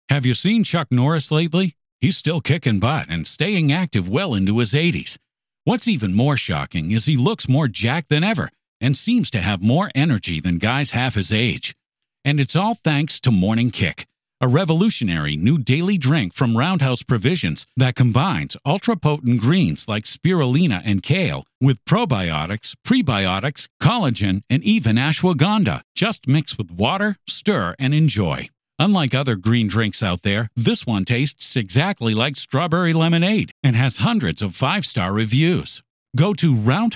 Have you seen Chuck Norris lately? He's still kicking butt and staying active well into his 80s. What's even more shocking is he looks more jacked than ever and seems to have more energy than guys half his age. And it's all thanks to Morning Kick, a revolutionary new daily drink from Roundhouse Provisions that combines ultra-potent greens like spirulina and kale with probiotics, prebiotics, collagen, and even ashwagandha. Just mix with water, stir, and enjoy. Unlike other green drinks out there, this one tastes exactly like strawberry lemonade and has hundreds of 5-star reviews. Go to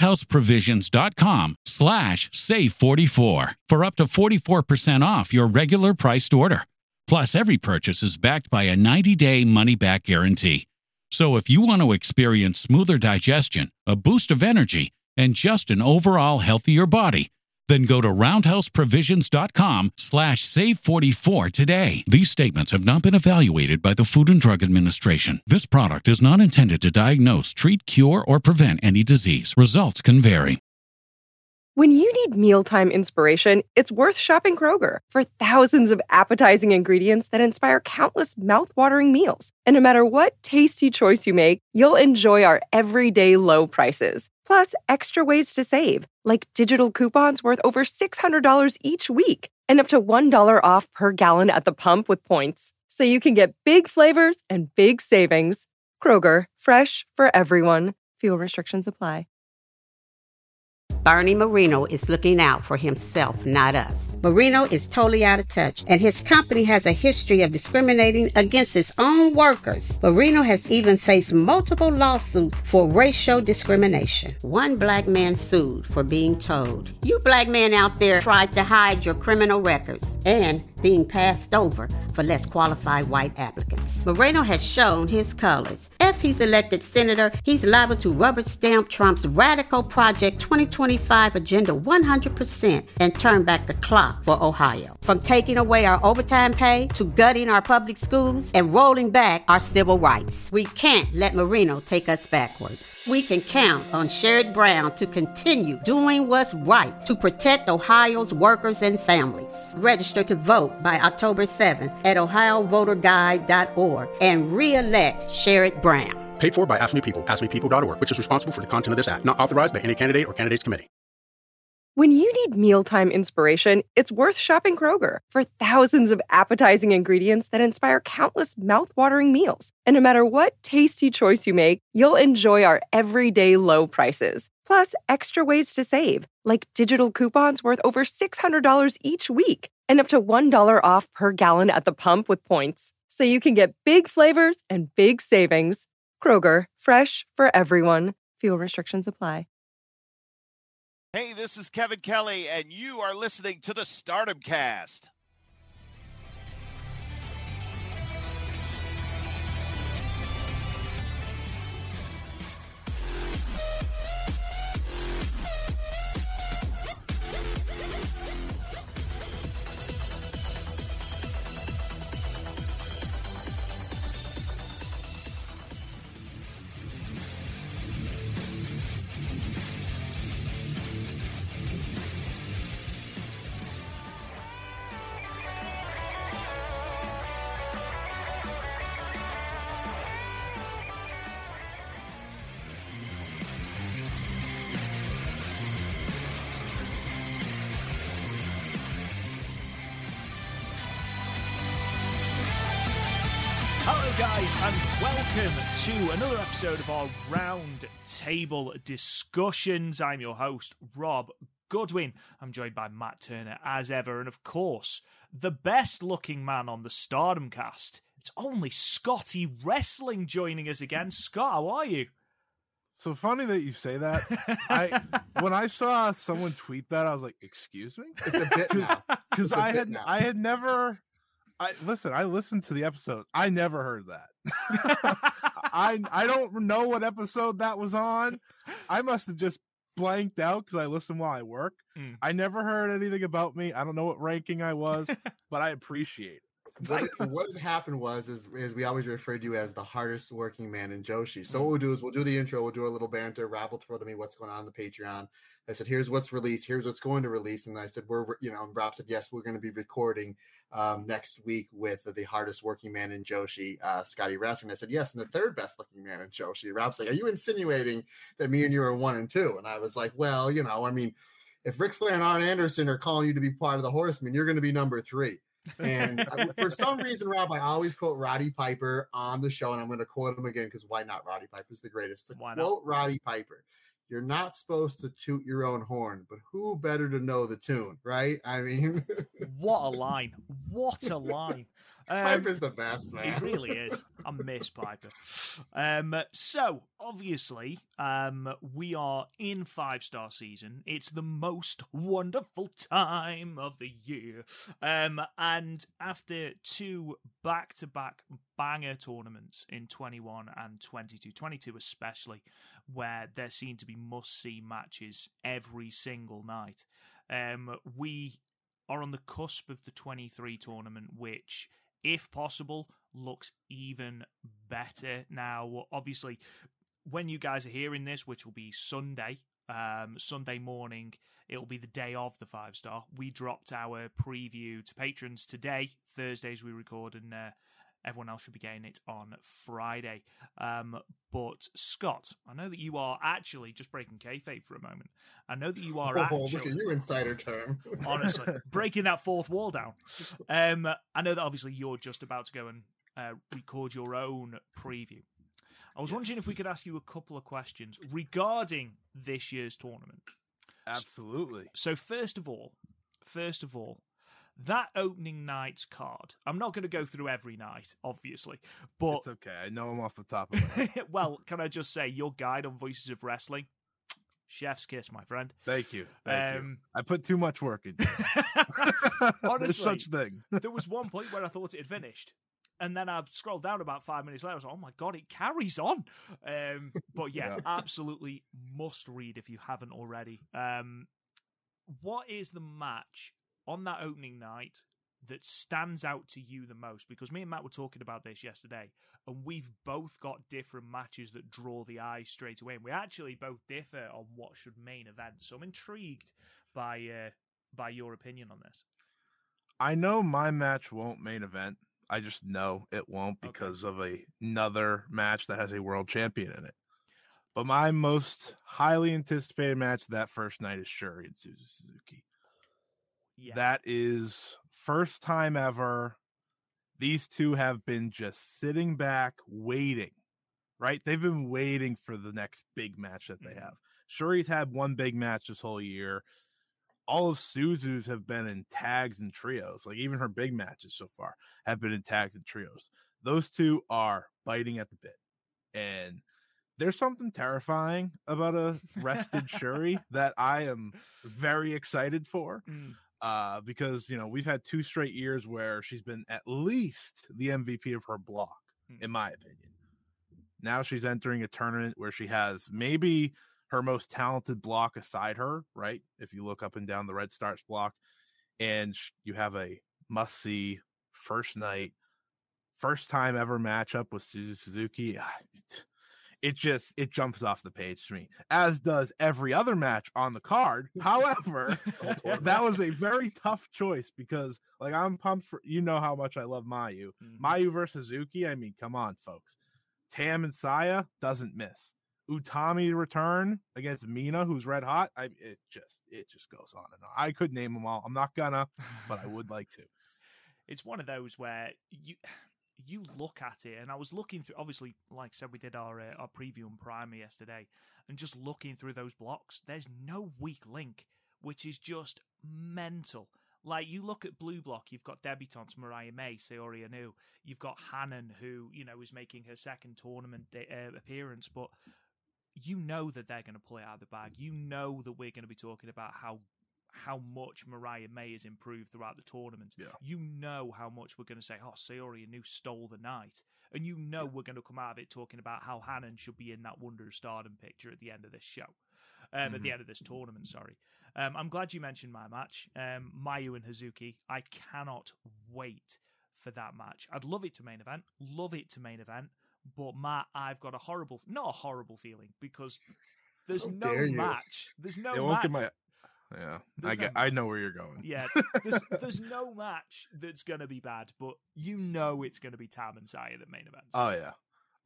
roundhouseprovisions.com/save44 for up to 44% off your regular priced order. Plus, every purchase is backed by a 90-day money-back guarantee. So if you want to experience smoother digestion, a boost of energy, and just an overall healthier body, then go to roundhouseprovisions.com/save44 today. These statements have not been evaluated by the Food and Drug Administration. This product is not intended to diagnose, treat, cure, or prevent any disease. Results can vary. When you need mealtime inspiration, it's worth shopping Kroger for thousands of appetizing ingredients that inspire countless mouth-watering meals. And no matter what tasty choice you make, you'll enjoy our everyday low prices. Plus, extra ways to save, like digital coupons worth over $600 each week and up to $1 off per gallon at the pump with points. So you can get big flavors and big savings. Kroger, fresh for everyone. Fuel restrictions apply. Bernie Marino is looking out for himself, not us. Marino is totally out of touch, and his company has a history of discriminating against its own workers. Marino has even faced multiple lawsuits for racial discrimination. One black man sued for being told, "You black men out there tried to hide your criminal records," and being passed over for less qualified white applicants. Moreno has shown his colors. If he's elected senator, he's liable to rubber stamp Trump's radical Project 2025 agenda 100% and turn back the clock for Ohio. From taking away our overtime pay to gutting our public schools and rolling back our civil rights. We can't let Marino take us backward. We can count on Sherrod Brown to continue doing what's right to protect Ohio's workers and families. Register to vote by October 7th at ohiovoterguide.org and re-elect Sherrod Brown. Paid for by Ask Me People, askmepeople.org, which is responsible for the content of this act. Not authorized by any candidate or candidates committee. When you need mealtime inspiration, it's worth shopping Kroger for thousands of appetizing ingredients that inspire countless mouth-watering meals. And no matter what tasty choice you make, you'll enjoy our everyday low prices. Plus, extra ways to save, like digital coupons worth over $600 each week and up to $1 off per gallon at the pump with points. So you can get big flavors and big savings. Kroger, fresh for everyone. Fuel restrictions apply. Hey, this is Kevin Kelly, and you are listening to the Stardom Cast. Hello guys and welcome to another episode of our Round Table Discussions. I'm your host, Rob Goodwin. I'm joined by Matt Turner as ever, and of course, the best looking man on the Stardom Cast. It's only Scotty Wrestling joining us again. Scott, how are you? So funny that you say that. When I saw someone tweet that, I was like, "Excuse me." It's a bit now. Because I had never. I listened to the episode. I never heard that. I don't know what episode that was on. I must have just blanked out because I listen while I work. I never heard anything about me. I don't know what ranking I was, but I appreciate it. What had happened is we always referred to you as the hardest working man in Joshi. So what we'll do is we'll do the intro, we'll do a little banter. Rob will throw to me what's going on the Patreon. I said, here's what's released, here's what's going to release. And I said, and Rob said, yes, we're going to be recording next week with the hardest working man in Joshi, Scotty Wrestling. I said, yes, and the third best looking man in Joshi. Rob's like, are you insinuating that me and you are 1 and 2? And I was like, well, I mean, if Ric Flair and Arn Anderson are calling you to be part of the Horsemen, you're going to be number 3. And for some reason, Rob, I always quote Roddy Piper on the show, and I'm going to quote him again because why not? Roddy Piper's the greatest. To quote Roddy Piper, you're not supposed to toot your own horn, but who better to know the tune, right? I mean, what a line! What a line! Piper's the best, man. He really is. I miss Piper. So, obviously, we are in 5-star season. It's the most wonderful time of the year. And after 2 back-to-back banger tournaments in 21 and 22 especially, where there seem to be must-see matches every single night, we are on the cusp of the 23 tournament, which, if possible, looks even better. Now, obviously, when you guys are hearing this, which will be Sunday morning, it'll be the day of the 5-star. We dropped our preview to patrons today, Thursdays we record, and everyone else should be getting it on Friday. But Scott, I know that you are actually, just breaking kayfabe for a moment, I know that you are actually... look at you, insider term. Honestly, breaking that fourth wall down. I know that obviously you're just about to go and record your own preview. I was wondering if we could ask you a couple of questions regarding this year's tournament. Absolutely. So first of all, that opening night's card, I'm not going to go through every night, obviously, but... It's okay. I know I'm off the top of my head. Well, can I just say, your guide on Voices of Wrestling, chef's kiss, my friend. Thank you. You. I put too much work into it. Honestly, there's such thing. There was one point where I thought it had finished. And then I scrolled down about 5 minutes later. I was like, oh my God, it carries on. But yeah, absolutely must read if you haven't already. What is the match on that opening night that stands out to you the most? Because me and Matt were talking about this yesterday, and we've both got different matches that draw the eye straight away. And we actually both differ on what should main event. So I'm intrigued by your opinion on this. I know my match won't main event. I just know it won't because of another match that has a world champion in it. But my most highly anticipated match that first night is Shuri and Suzuki. Yeah. That is first time ever. These two have been just sitting back waiting, right? They've been waiting for the next big match that they have. Shuri's had one big match this whole year. All of Suzu's have been in tags and trios. Like even her big matches so far have been in tags and trios. Those two are biting at the bit. And there's something terrifying about a rested Shuri that I am very excited for. Because, we've had 2 straight years where she's been at least the MVP of her block, in my opinion. Now she's entering a tournament where she has maybe her most talented block aside her, right? If you look up and down the Red Stars block, and you have a must-see first night, first time ever matchup with Suzuki. It jumps off the page to me, as does every other match on the card. However, that was a very tough choice because, I'm pumped for, how much I love Mayu. Mayu versus Suzuki, I mean, come on, folks. Tam and Saya doesn't miss. Utami return against Mina, who's red hot. It just goes on and on. I could name them all. I'm not gonna, but I would like to. It's one of those where you look at it, and I was looking through, obviously, like I said, we did our preview and primer yesterday, and just looking through those blocks, there's no weak link, which is just mental. Like, you look at Blue Block, you've got debutantes Mariah May, Saori Anou, you've got Hanan, who, is making her second tournament appearance, but you know that they're going to play out of the bag. You know that we're going to be talking about how much Mariah May has improved throughout the tournament. Yeah. You know how much we're going to say, Saori Anou stole the night. And we're going to come out of it talking about how Hanan should be in that Wonder of Stardom picture at the end of this show. At the end of this tournament, sorry. I'm glad you mentioned my match, Mayu and Hazuki. I cannot wait for that match. I'd love it to main event. But Matt, I've got not a horrible feeling, because there's no match. There's no match. Yeah. There's I know where you're going. Yeah, there's no match that's going to be bad, but you know it's going to be Tam and Saya the main events. Oh yeah,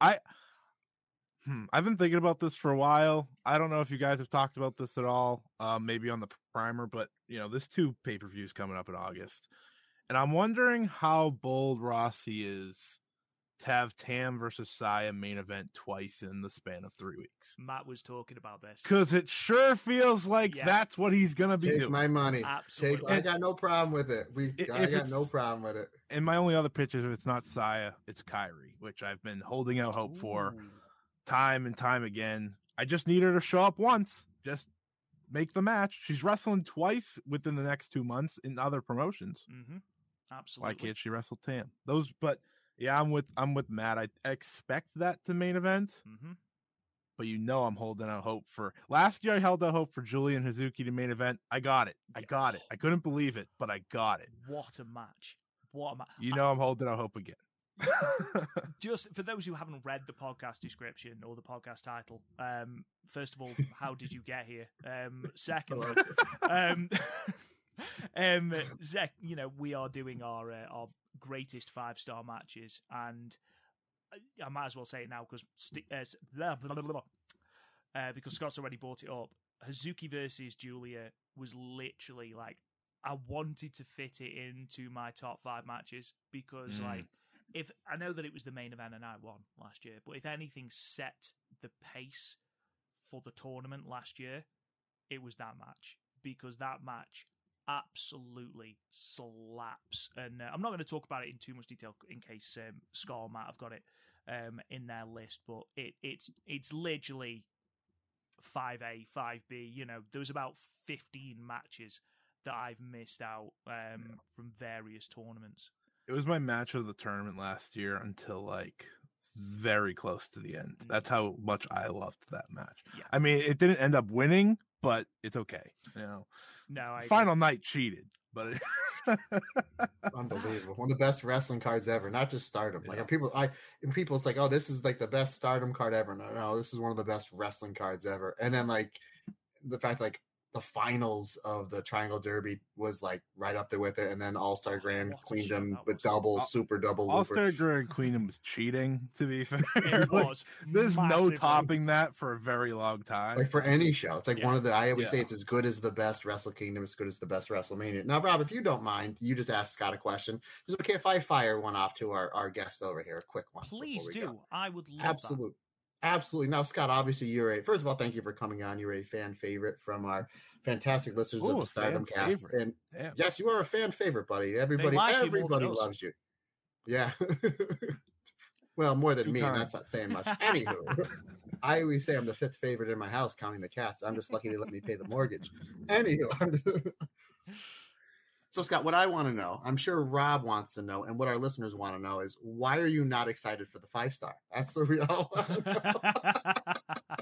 I've been thinking about this for a while. I don't know if you guys have talked about this at all, maybe on the primer, but there's 2 pay-per-views coming up in August, and I'm wondering how bold Rossi is to have Tam versus Saya main event twice in the span of 3 weeks. Matt was talking about this because it sure feels like that's what he's gonna be Take doing. my money. Absolutely. I got no problem with it. I got no problem with it. And my only other pitch is if it's not Saya, it's Kairi, which I've been holding out hope for time and time again. I just need her to show up once. Just make the match. She's wrestling twice within the next 2 months in other promotions. Mm-hmm. Absolutely. Why can't she wrestle Tam? But yeah, I'm with Matt. I expect that to main event. Mm-hmm. But I'm holding out hope for. Last year I held out hope for Julian Hazuki to main event. I got it. I couldn't believe it, but I got it. What a match. I'm holding out hope again. Just for those who haven't read the podcast description or the podcast title, first of all, how did you get here? Secondly, Zach, we are doing our greatest 5-star matches, and I might as well say it now because Scott's already brought it up. Hazuki versus Julia was literally like, I wanted to fit it into my top 5 matches because if I know that it was the main event and I won last year, but if anything set the pace for the tournament last year, it was that match, because that match absolutely slaps. And I'm not going to talk about it in too much detail in case Scott or Matt have got it in their list, but it's literally 5A, 5B. There was about 15 matches that I've missed out from various tournaments. It was my match of the tournament last year until very close to the end. That's how much I loved that match. Yeah. I mean, it didn't end up winning, but it's okay. No, Final night cheated, but unbelievable. One of the best wrestling cards ever, not just Stardom. Yeah. Like people, it's like, oh, this is like the best Stardom card ever. No, this is one of the best wrestling cards ever. And then the fact the finals of the Triangle Derby was right up there with it, and then All-Star Grand Queendom with super double. All-Star Grand Queendom was cheating, to be fair. It was. There's massively. no topping that for a very long time. For any show, it's one of the. I always say it's as good as the best Wrestle Kingdom, as good as the best WrestleMania. Now, Rob, if you don't mind, you just ask Scott a question. Is it okay if I fire one off to our guest over here? A quick one. Please do. Go. I would love Absolutely. Absolutely. Now, Scott, obviously first of all, thank you for coming on. You're a fan favorite from our fantastic listeners of the Stardom Cast. And yes, you are a fan favorite, buddy. Everybody loves you. Yeah. Well, more than me. That's not saying much. Anywho, I always say I'm the 5th favorite in my house, counting the cats. I'm just lucky they let me pay the mortgage. Anywho, so, Scott, what I want to know, I'm sure Rob wants to know, and what our listeners want to know is, why are you not excited for the 5-star? That's what we all want to know.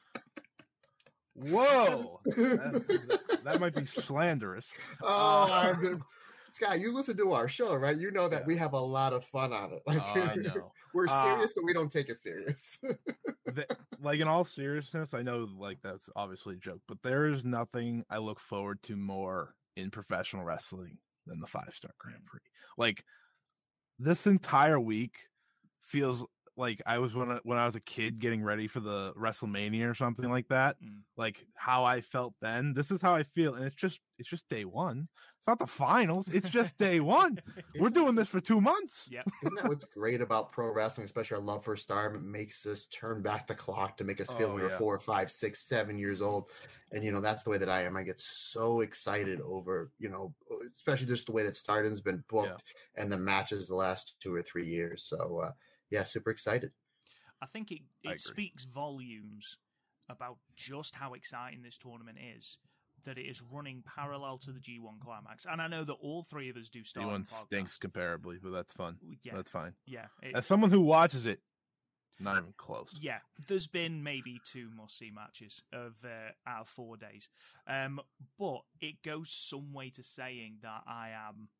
Whoa. That might be slanderous. Oh, Scott, you listen to our show, right? You know that we have a lot of fun on it. I know. We're serious, but we don't take it serious. In all seriousness, I know that's obviously a joke, but there is nothing I look forward to more in professional wrestling than the 5-star Grand Prix. This entire week feels like I was when I was a kid getting ready for the WrestleMania or something like that. How I felt then. This is how I feel, and it's just day one. It's not the finals. It's just day one. We're doing this for 2 months. Yeah. Isn't that what's great about pro wrestling, especially our love for Stardom? It makes us turn back the clock to make us feel when we're 4, 5, 6, 7 years old. And that's the way that I am. I get so excited over, especially just the way that Stardom's been booked and the matches the last 2 or 3 years. So super excited. I think it speaks volumes about just how exciting this tournament is, that it is running parallel to the G1 Climax. And I know that all 3 of us do Stardom G1 stinks comparably, but that's fun. Yeah. That's fine. Yeah. As someone who watches it, not even close. Yeah. There's been maybe 2 must-see matches out of 4 days. But it goes some way to saying that I am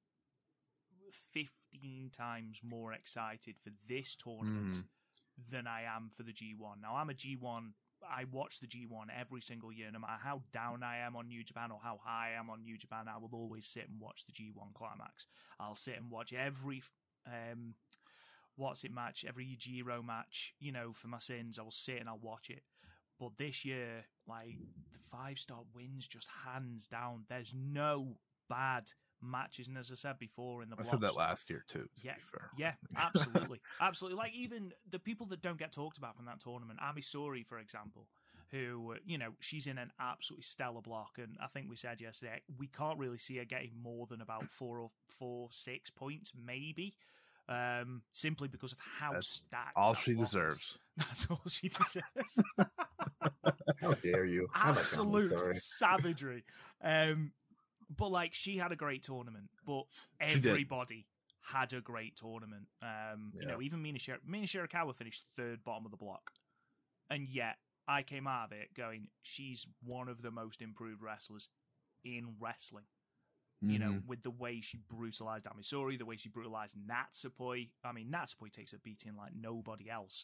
15 times more excited for this tournament than I am for the G1. Now, I'm a G1 I watch the G1 every single year, no matter how down I am on New Japan or how high I am on New Japan. I will always sit and watch the G1 Climax. I'll sit and watch every match, every Yujiro match, for my sins. I will sit and I'll watch it. But this year, like, the 5-star wins just hands down. There's no bad matches, and as I said before in the blocks, I said that last year too, to be fair. Yeah, absolutely. Absolutely. Like, even the people that don't get talked about from that tournament, Ami Sourei, for example, who, she's in an absolutely stellar block, and I think we said yesterday, we can't really see her getting more than about 6 points, maybe. Simply because of how stacked all she deserves. That's all she deserves. How dare you? Absolute savagery. But like, she had a great tournament, but everybody had a great tournament. Even Mina Shirakawa finished third bottom of the block, and yet I came out of it going, she's one of the most improved wrestlers in wrestling. With the way she brutalized Ami Sourei, the way she brutalized Natsupoi. I mean, Natsupoi takes a beating like nobody else.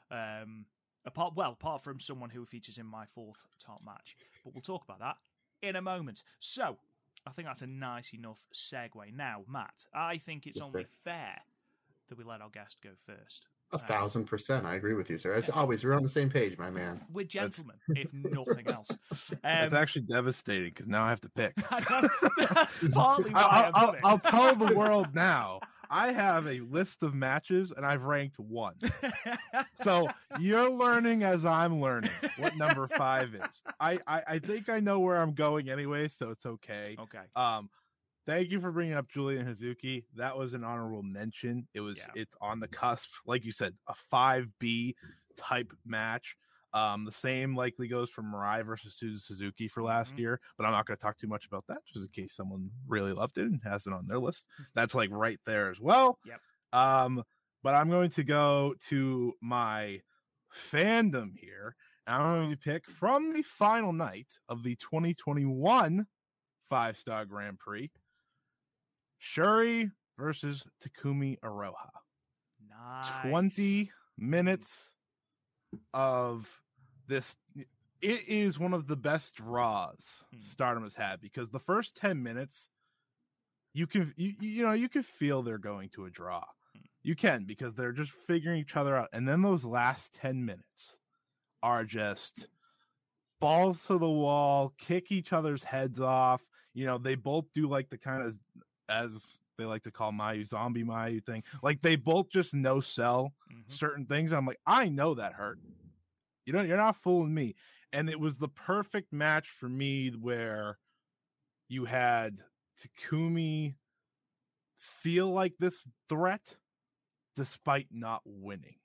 Apart from someone who features in my 4th top match. But we'll talk about that in a moment. So, I think that's a nice enough segue. Now, Matt, I think it's only fair that we let our guest go first. 1,000%. I agree with you, sir. As always, we're on the same page, my man. We're gentlemen, if nothing else. It's actually devastating because now I have to pick. That's partly why I'll tell the world now. I have a list of matches and I've ranked 1. So you're learning as I'm learning what number 5 is. I think I know where I'm going anyway, so it's okay. Okay. Thank you for bringing up Julia Hazuki. That was an honorable mention. It's on the cusp, like you said, a 5B type match. The same likely goes for Mirai versus Suzu Suzuki for last year, but I'm not going to talk too much about that, just in case someone really loved it and has it on their list. That's like right there as well. Yep. But I'm going to go to my fandom here. And I'm going to pick from the final night of the 2021 5-star Grand Prix, Shuri versus Takumi Iroha. Nice. 20 minutes of this. It is one of the best draws Stardom has had, because the first 10 minutes you can feel they're going to a draw. You can, because they're just figuring each other out, and then those last 10 minutes are just balls to the wall, kick each other's heads off. They both do like the kind of, as they like to call Mayu, zombie Mayu thing. Like, they both just no sell certain things. I'm like, I know that hurt. You're not fooling me. And it was the perfect match for me, where you had Takumi feel like this threat despite not winning.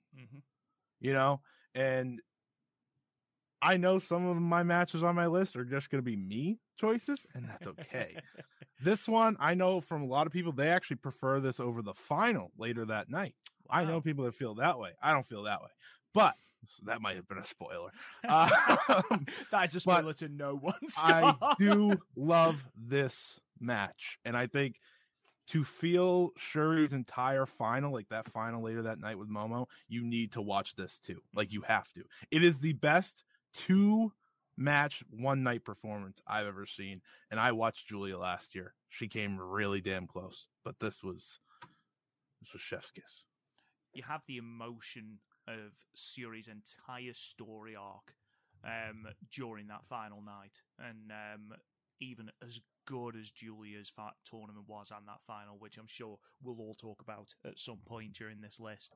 And I know some of my matches on my list are just going to be me choices, and that's okay. This one, I know from a lot of people, they actually prefer this over the final later that night. Wow. I know people that feel that way. I don't feel that way, but so that might have been a spoiler. That is a spoiler to no one. I do love this match, and I think to feel Shuri's entire final, like that final later that night with Momo, you need to watch this too. Like, you have to. It is the best 2-match 1-night performance I've ever seen, and I watched Julia last year. She came really damn close, but this was chef's kiss. You have the emotion of Shuri's entire story arc during that final night, and even as good as Julia's tournament was on that final, which I'm sure we'll all talk about at some point during this list,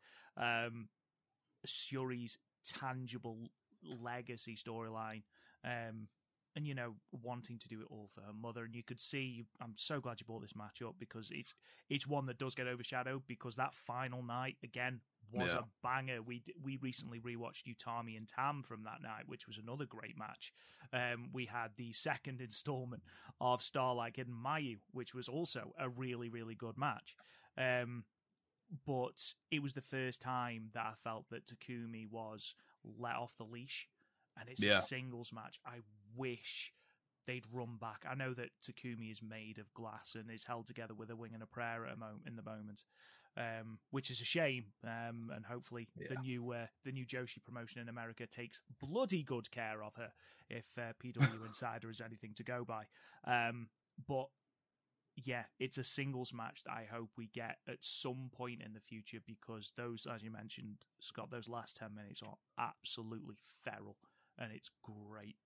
Shuri's tangible legacy storyline, and wanting to do it all for her mother. And you could see, I'm so glad you brought this match up, because it's one that does get overshadowed, because that final night again was a banger. We recently rewatched Utami and Tam from that night, which was another great match. We had the second installment of Starlight Kid and Mayu, which was also a really, really good match. But it was the first time that I felt that Takumi was let off the leash, and it's a singles match. I wish they'd run back. I know that Takumi is made of glass and is held together with a wing and a prayer in the moment, which is a shame. And hopefully the new Joshi promotion in America takes bloody good care of her if PW Insider is anything to go by. But yeah, it's a singles match that I hope we get at some point in the future, because those, as you mentioned, Scott, those last 10 minutes are absolutely feral, and it's great.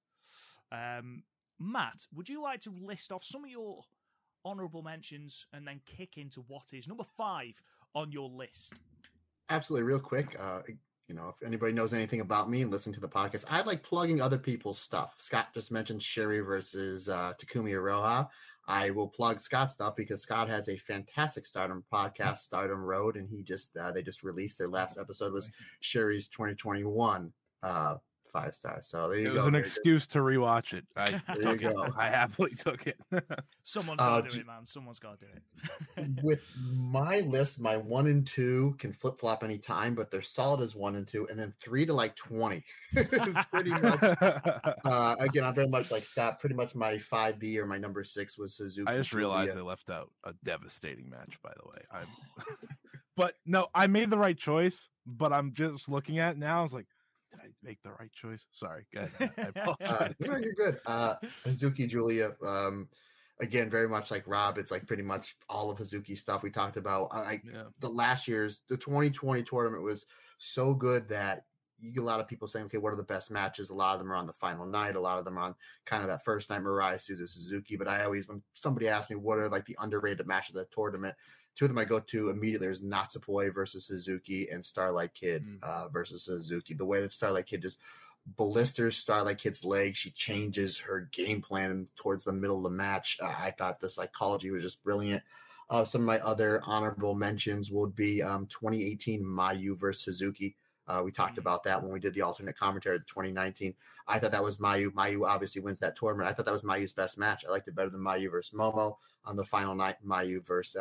Matt, would you like to list off some of your honourable mentions and then kick into what is number 5 on your list? Absolutely. Real quick, if anybody knows anything about me and listen to the podcast, I like plugging other people's stuff. Scott just mentioned Sherry versus Takumi Iroha. I will plug Scott's stuff because Scott has a fantastic Stardom podcast, Stardom Road, and they just released their last episode was Sherry's 2021 5 stars. So there you go. It was an excuse to rewatch it. There you go. I happily took it. Someone's got to do it, man. Someone's got to do it. With my list, my 1 and 2 can flip flop anytime, but they're solid as 1 and 2, and then 3 to like 20. It's pretty much. Again, I'm very much like Scott. Pretty much my 5B or my number 6 was Suzuki. I just realized I left out a devastating match. By the way, but no, I made the right choice. But I'm just looking at it now. I was like, did I make the right choice? Sorry. Go ahead. I apologize. No, you're good. Hazuki Julia, again, very much like Rob. It's like pretty much all of Hazuki stuff we talked about. The last year's, the 2020 tournament was so good that you get a lot of people saying, okay, what are the best matches? A lot of them are on the final night. A lot of them are on kind of that first night, Mariah, Suzuki. But I always, when somebody asks me what are like the underrated matches of the tournament, 2 of them I go to immediately. There's Natsupoi versus Suzuki and Starlight Kid versus Suzuki. The way that Starlight Kid just blisters Starlight Kid's leg, she changes her game plan towards the middle of the match. I thought the psychology was just brilliant. Some of my other honorable mentions would be 2018 Mayu versus Suzuki. We talked about that when we did the alternate commentary of 2019. I thought that was Mayu. Mayu obviously wins that tournament. I thought that was Mayu's best match. I liked it better than Mayu versus Momo on the final night. Mayu versus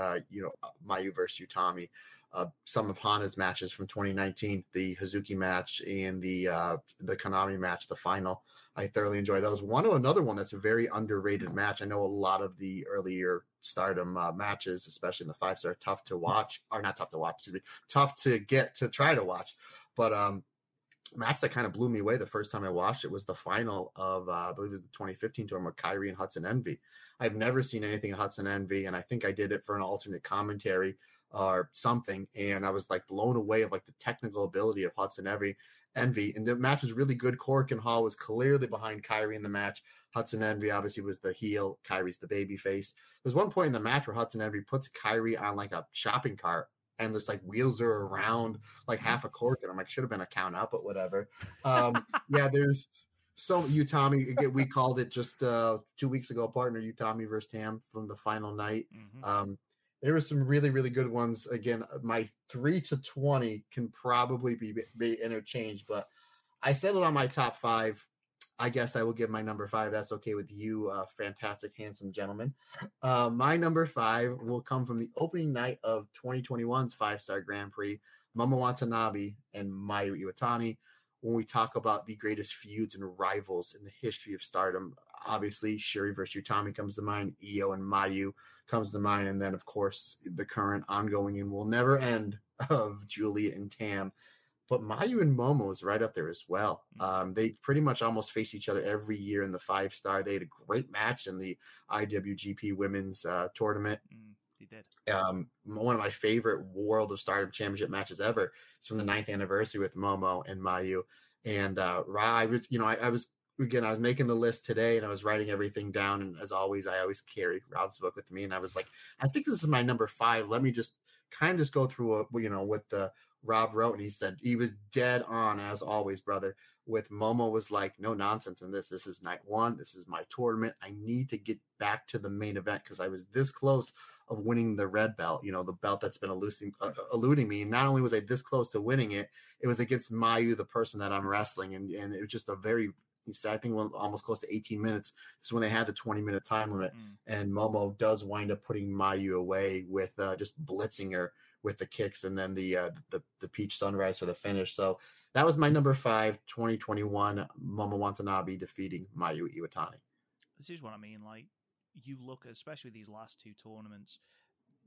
Utami. Some of Hana's matches from 2019, the Hazuki match and the Konami match, the final. I thoroughly enjoy those. Another one that's a very underrated match. I know a lot of the earlier Stardom matches, especially in the 5-star, tough to watch, or not tough to watch, tough to get to try to watch. But match that kind of blew me away the first time I watched it was the final of, I believe it was the 2015 tournament with Kairi and Hudson Envy. I've never seen anything of Hudson Envy, and I think I did it for an alternate commentary or something, and I was like blown away of like the technical ability of Hudson Envy. And the match was really good. Korakuen Hall was clearly behind Kairi in the match. Hudson Envy obviously was the heel. Kairi's the baby face. There's one point in the match where Hudson Envy puts Kairi on like a shopping cart, and there's like wheels are around like half a cork, and I'm like, should have been a count out, but whatever. There's so Utami. Again, we called it just 2 weeks ago. Partner Utami versus Tam from the final night. There were some really, really good ones. Again, my 3 to 20 can probably be interchanged, but I settled on my top 5. I guess I will give my number 5. That's okay with you, fantastic, handsome gentleman. My number 5 will come from the opening night of 2021's 5-star Grand Prix, Momo Watanabe and Mayu Iwatani. When we talk about the greatest feuds and rivals in the history of Stardom, obviously Sherry versus Utami comes to mind, Io and Mayu comes to mind, and then of course the current ongoing and will never end of Julia and Tam. But Mayu and Momo is right up there as well. They pretty much almost face each other every year in the 5-star. They had a great match in the IWGP Women's Tournament. They did. One of my favorite World of Stardom Championship matches ever is from the 9th anniversary with Momo and Mayu. And I was making the list today and I was writing everything down. And as always, I always carry Rob's book with me. And I was like, I think this is my number 5. Let me just kind of go through what the Rob wrote. And he said he was dead on, as always, brother. With Momo was like, no nonsense in this. This is night 1. This is my tournament. I need to get back to the main event because I was this close of winning the red belt, the belt that's been eluding me. And not only was I this close to winning it, it was against Mayu, the person that I'm wrestling. And it was just a very, I think almost close to 18 minutes. This is when they had the 20-minute time limit. And Momo does wind up putting Mayu away with just blitzing her with the kicks and then the Peach Sunrise for the finish. So that was my number 5, 2021, Momo Watanabe defeating Mayu Iwatani. This is what I mean. Like, you look, especially these last 2 tournaments,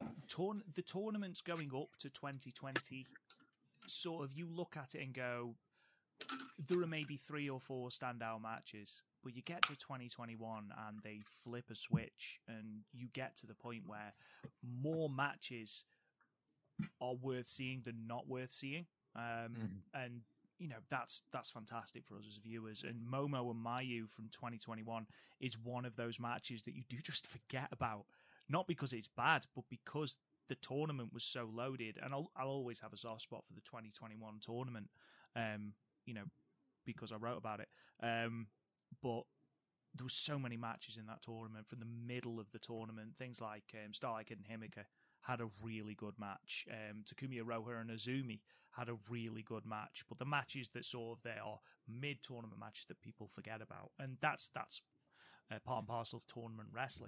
the tournaments going up to 2020, sort of, you look at it and go, there are maybe 3 or 4 standout matches, but you get to 2021 and they flip a switch, and you get to the point where more matches are worth seeing than not worth seeing. And that's fantastic for us as viewers. And Momo and Mayu from 2021 is one of those matches that you do just forget about, not because it's bad, but because the tournament was so loaded. And I'll always have a soft spot for the 2021 tournament, because I wrote about it. But there were so many matches in that tournament from the middle of the tournament. Things like Starlight Kid and Himika had a really good match. Takumi Iroha and Azumi had a really good match. But the matches that sort of there are mid-tournament matches that people forget about. And that's part and parcel of tournament wrestling.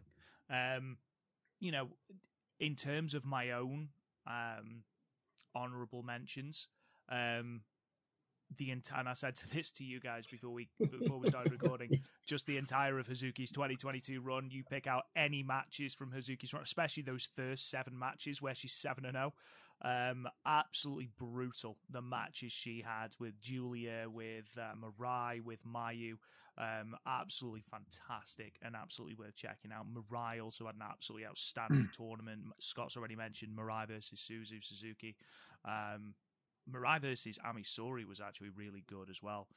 In terms of my own honourable mentions, and I said this to you guys before we started recording, just the entire of Hazuki's 2022 run. You pick out any matches from Hazuki's run, especially those first 7 matches where she's 7-0. Absolutely brutal, the matches she had with Julia, with Mirai, with Mayu. Absolutely fantastic and absolutely worth checking out. Mirai also had an absolutely outstanding tournament. Scott's already mentioned Mirai versus Suzu Suzuki. Mirai versus Ami Sourei was actually really good as well.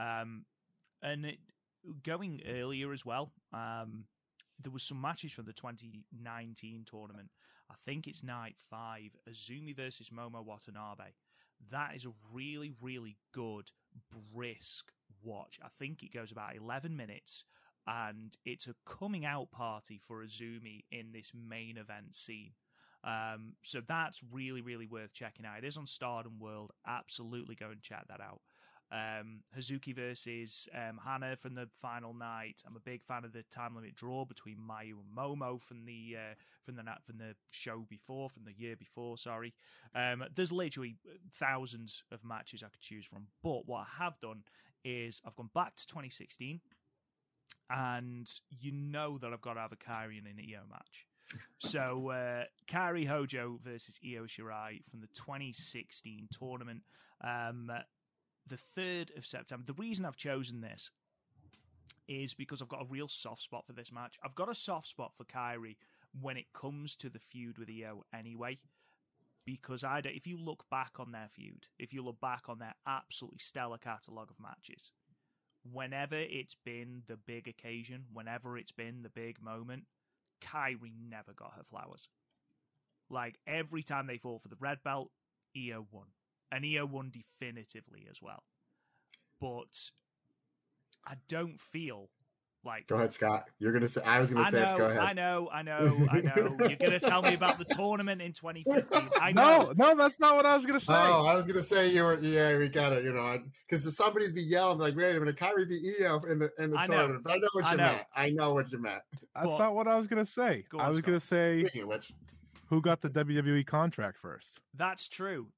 Going earlier as well, there was some matches from the 2019 tournament. I think it's night 5, Azumi versus Momo Watanabe. That is a really, really good, brisk watch. I think it goes about 11 minutes, and it's a coming out party for Azumi in this main event scene. So that's really, really worth checking out. It is on Stardom World. Absolutely go and check that out. Hazuki versus Hana from the final night. I'm a big fan of the time limit draw between Mayu and Momo from the show before, from the year before. Sorry, there's literally thousands of matches I could choose from. But what I have done is I've gone back to 2016, and you know that I've got to have a Kairi and an Io match. So Kairi Hojo versus Io Shirai from the 2016 tournament, the 3rd of September. The reason I've chosen this is because I've got a real soft spot for this match. I've got a soft spot for Kairi when it comes to the feud with Io anyway, because if you look back on their feud, if you look back on their absolutely stellar catalogue of matches, whenever it's been the big occasion, whenever it's been the big moment, Kairi never got her flowers. Like, every time they fought for the red belt, Io won. And Io won definitively as well. But I don't feel like... Go ahead, Scott. You're going to say... I was going to say it. Go ahead. I know. You're going to tell me about the tournament in 2015. I know. No, that's not what I was going to say. Oh, I was going to say we got it, because somebody's be yelling like, wait a minute, Kairi beat Io in the tournament. But I know what you meant. I know what you meant. That's not what I was going to say. I was going to say, speaking of which, who got the WWE contract first? That's true.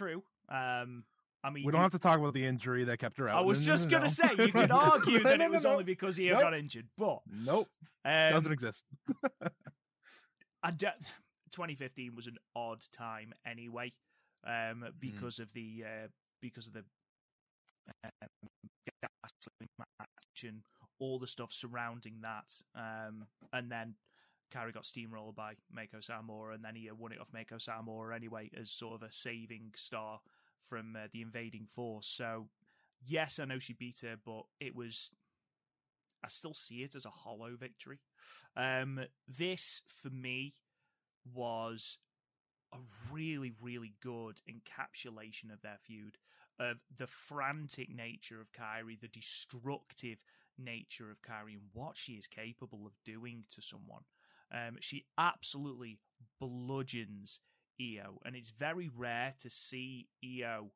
I mean, we don't have to talk about the injury that kept her out. I was just going to say, you could argue that it was only because Io got injured, but... Nope. Doesn't exist. 2015 was an odd time anyway, because of the match and all the stuff surrounding that. And then Kairi got steamrolled by Meiko Satomura, and then Io won it off Meiko Satomura anyway as sort of a saving star from the invading force. So, yes, I know she beat her, but I still see it as a hollow victory. This, for me, was a really, really good encapsulation of their feud, of the frantic nature of Kairi, the destructive nature of Kairi, and what she is capable of doing to someone. She absolutely bludgeons Io, and it's very rare to see Io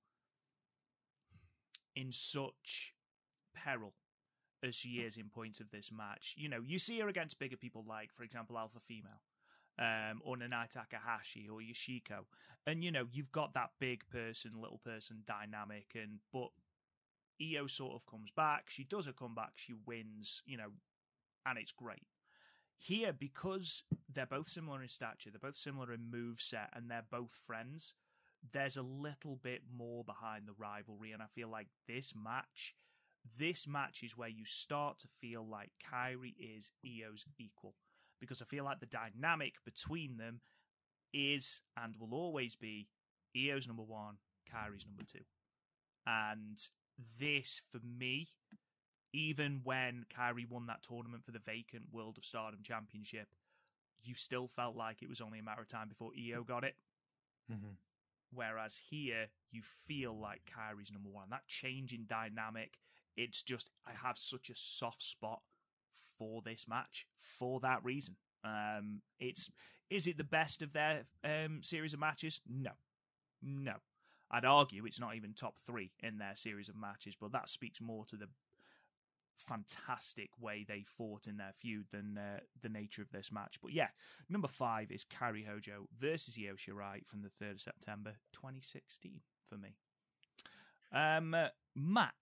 in such peril as she is in points of this match. You see her against bigger people like, for example, Alpha Female, or Nanae Takahashi, or Yoshiko, and you've got that big person, little person dynamic, but Io sort of comes back, she does a comeback, she wins, and it's great. Here, because they're both similar in stature, they're both similar in moveset, and they're both friends, there's a little bit more behind the rivalry, and I feel like this match is where you start to feel like Kairi is Io's equal, because I feel like the dynamic between them is and will always be Io's number one, Kairi's number two. And this, for me, even when Kairi won that tournament for the vacant World of Stardom Championship, you still felt like it was only a matter of time before Io got it. Mm-hmm. Whereas here, you feel like Kairi's number one. That change in dynamic, it's just, I have such a soft spot for this match for that reason. Is it the best of their series of matches? No. I'd argue it's not even top 3 in their series of matches, but that speaks more to the fantastic way they fought in their feud than the nature of this match. But yeah, number 5 is Kairi Hojo versus Io Shirai from the 3rd of September 2016 for me. Matt,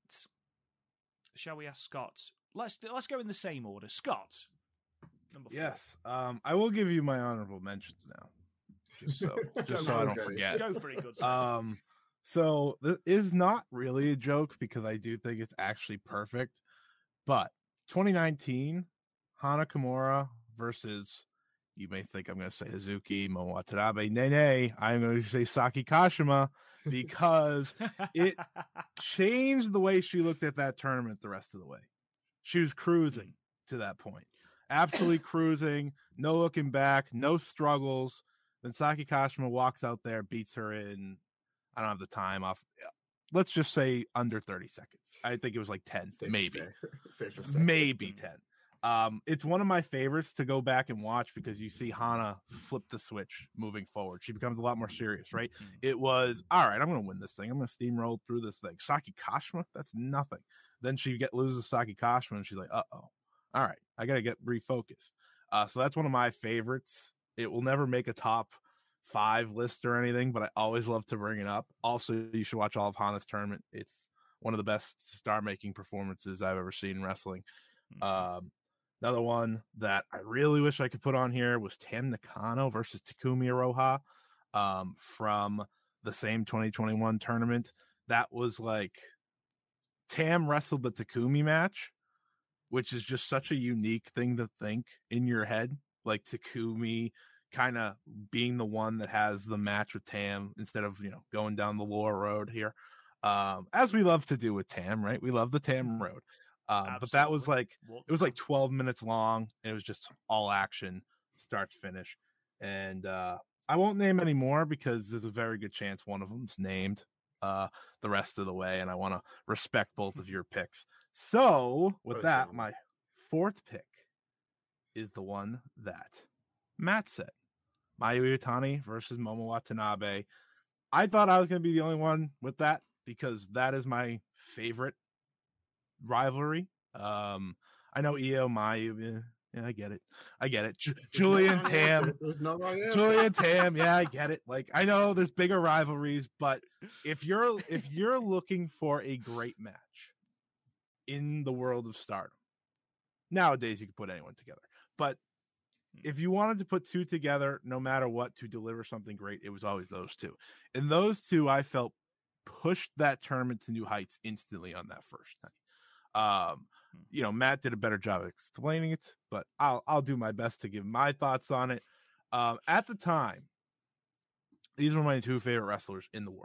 shall we ask Scott? Let's go in the same order. Scott, number 4. Yes, I will give you my honorable mentions now, just so I don't forget. Go for it, good sir. So this is not really a joke because I do think it's actually perfect. But 2019, Hana Kimura versus, you may think I'm going to say Hazuki, Momo Watanabe. Nay, I'm going to say Saki Kashima because it changed the way she looked at that tournament the rest of the way. She was cruising to that point. Absolutely cruising, no looking back, no struggles. Then Saki Kashima walks out there, beats her in, I don't have the time off. Let's just say under 30 seconds. I think it was like 10, maybe. Maybe 10. It's one of my favorites to go back and watch because you see Hana flip the switch moving forward. She becomes a lot more serious, right? It was, all right, I'm going to win this thing. I'm going to steamroll through this thing. Saki Kashima, that's nothing. Then she loses Saki Kashima and she's like, uh-oh. All right, I got to get refocused. So that's one of my favorites. It will never make a top 5 list or anything, but I always love to bring it up. Also, you should watch all of Hana's tournament. It's one of the best star-making performances I've ever seen in wrestling. Another one that I really wish I could put on here was Tam Nakano versus Takumi Iroha from the same 2021 tournament. That was like Tam wrestled the Takumi match, which is just such a unique thing to think in your head. Like Takumi kind of being the one that has the match with Tam instead of, going down the lore road here. As we love to do with Tam, right? We love the Tam road. But that was like, it was like 12 minutes long. And it was just all action, start to finish. And I won't name any more because there's a very good chance one of them's named the rest of the way. And I want to respect both of your picks. So with that, my 4th pick is the one that Matt said. Mayu Iwatani versus Momo Watanabe. I thought I was going to be the only one with that because that is my favorite rivalry. I know Io, Mayu, yeah, I get it. Julian Tam. There's no wrong answer. Julian Tam, yeah, I get it. Like, I know there's bigger rivalries, but if you're looking for a great match in the world of Stardom, nowadays you can put anyone together. But if you wanted to put 2 together, no matter what, to deliver something great, it was always those 2. And those 2, I felt, pushed that tournament to new heights instantly on that first night. Matt did a better job of explaining it, but I'll do my best to give my thoughts on it. At the time, these were my 2 favorite wrestlers in the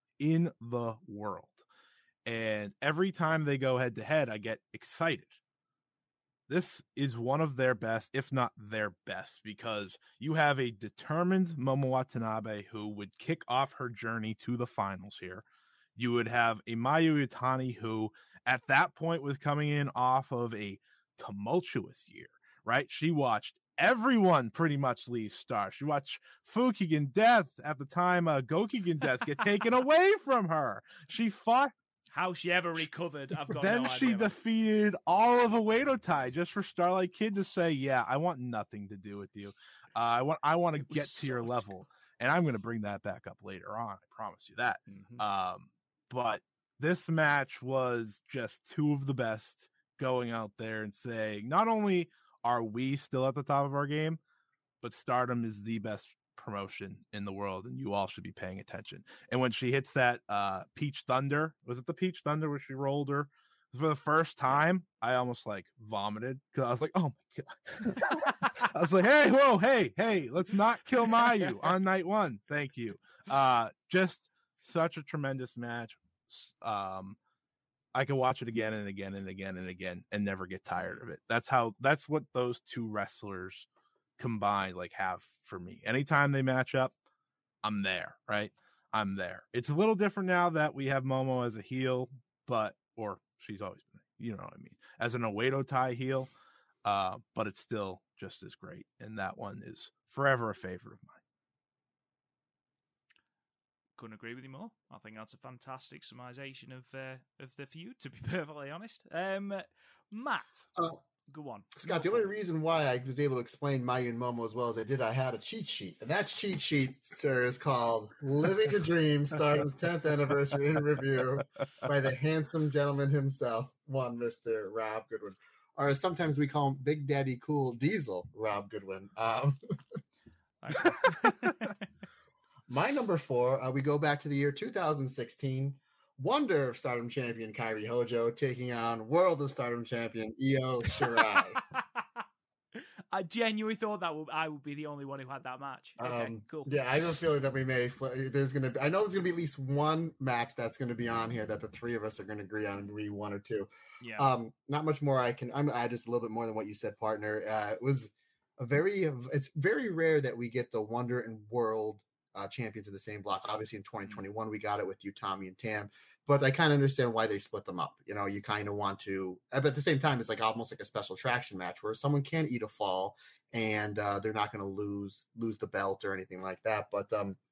world. And every time they go head to head, I get excited. This is one of their best, if not their best, because you have a determined Momo Watanabe who would kick off her journey to the finals here. You would have a Mayu Iwatani who, at that point, was coming in off of a tumultuous year, right? She watched everyone pretty much leave Star. She watched Fukigen Death at the time, Gokigen Death get taken away from her. She fought. How she ever recovered, I've got then no idea. She defeated all of Oedo Tai just for Starlight Kid to say, yeah, I want nothing to do with you. I want to get to your level. And I'm going to bring that back up later on. I promise you that. But this match was just 2 of the best going out there and saying, not only are we still at the top of our game? But Stardom is the best promotion in the world, and you all should be paying attention. And when she hits that Peach Thunder, was it the Peach Thunder where she rolled her for the first time? I almost like vomited because I was like, oh my god. I was like, hey, whoa, hey, let's not kill Mayu on night one. Thank you. Just such a tremendous match. I can watch it again and again and again and again and never get tired of it. That's what those two wrestlers combined like have for me. Anytime they match up, I'm there, right? I'm there. It's a little different now that we have Momo as a heel, or she's always been, you know what I mean, as an Oedo Tai heel, but it's still just as great. And that one is forever a favorite of mine. Couldn't agree with you more. I think that's a fantastic summarization of the feud, to be perfectly honest. Matt, go on. Scott, the only reason why I was able to explain Mayu and Momo as well as I did, I had a cheat sheet. And that cheat sheet, sir, is called Living the Dream, Stardom's 10th Anniversary in Review by the handsome gentleman himself, one Mr. Rob Goodwin. Or as sometimes we call him Big Daddy Cool Diesel, Rob Goodwin. My number 4, we go back to the year 2016. Wonder of Stardom champion Kairi Hojo taking on World of Stardom champion Io Shirai. I genuinely thought I would be the only one who had that match. Okay, cool. Yeah, I have a feeling that we may. I know there's going to be at least one match that's going to be on here that the three of us are going to agree on, and maybe one or two. Yeah. Not much more. I'm add just a little bit more than what you said, partner. It's very rare that we get the Wonder and World champions in the same block. Obviously, in 2021, we got it with Utami and Tam. But I kind of understand why they split them up. You know, you kind of want to, but at the same time, it's like almost like a special attraction match where someone can eat a fall and they're not going to lose the belt or anything like that. But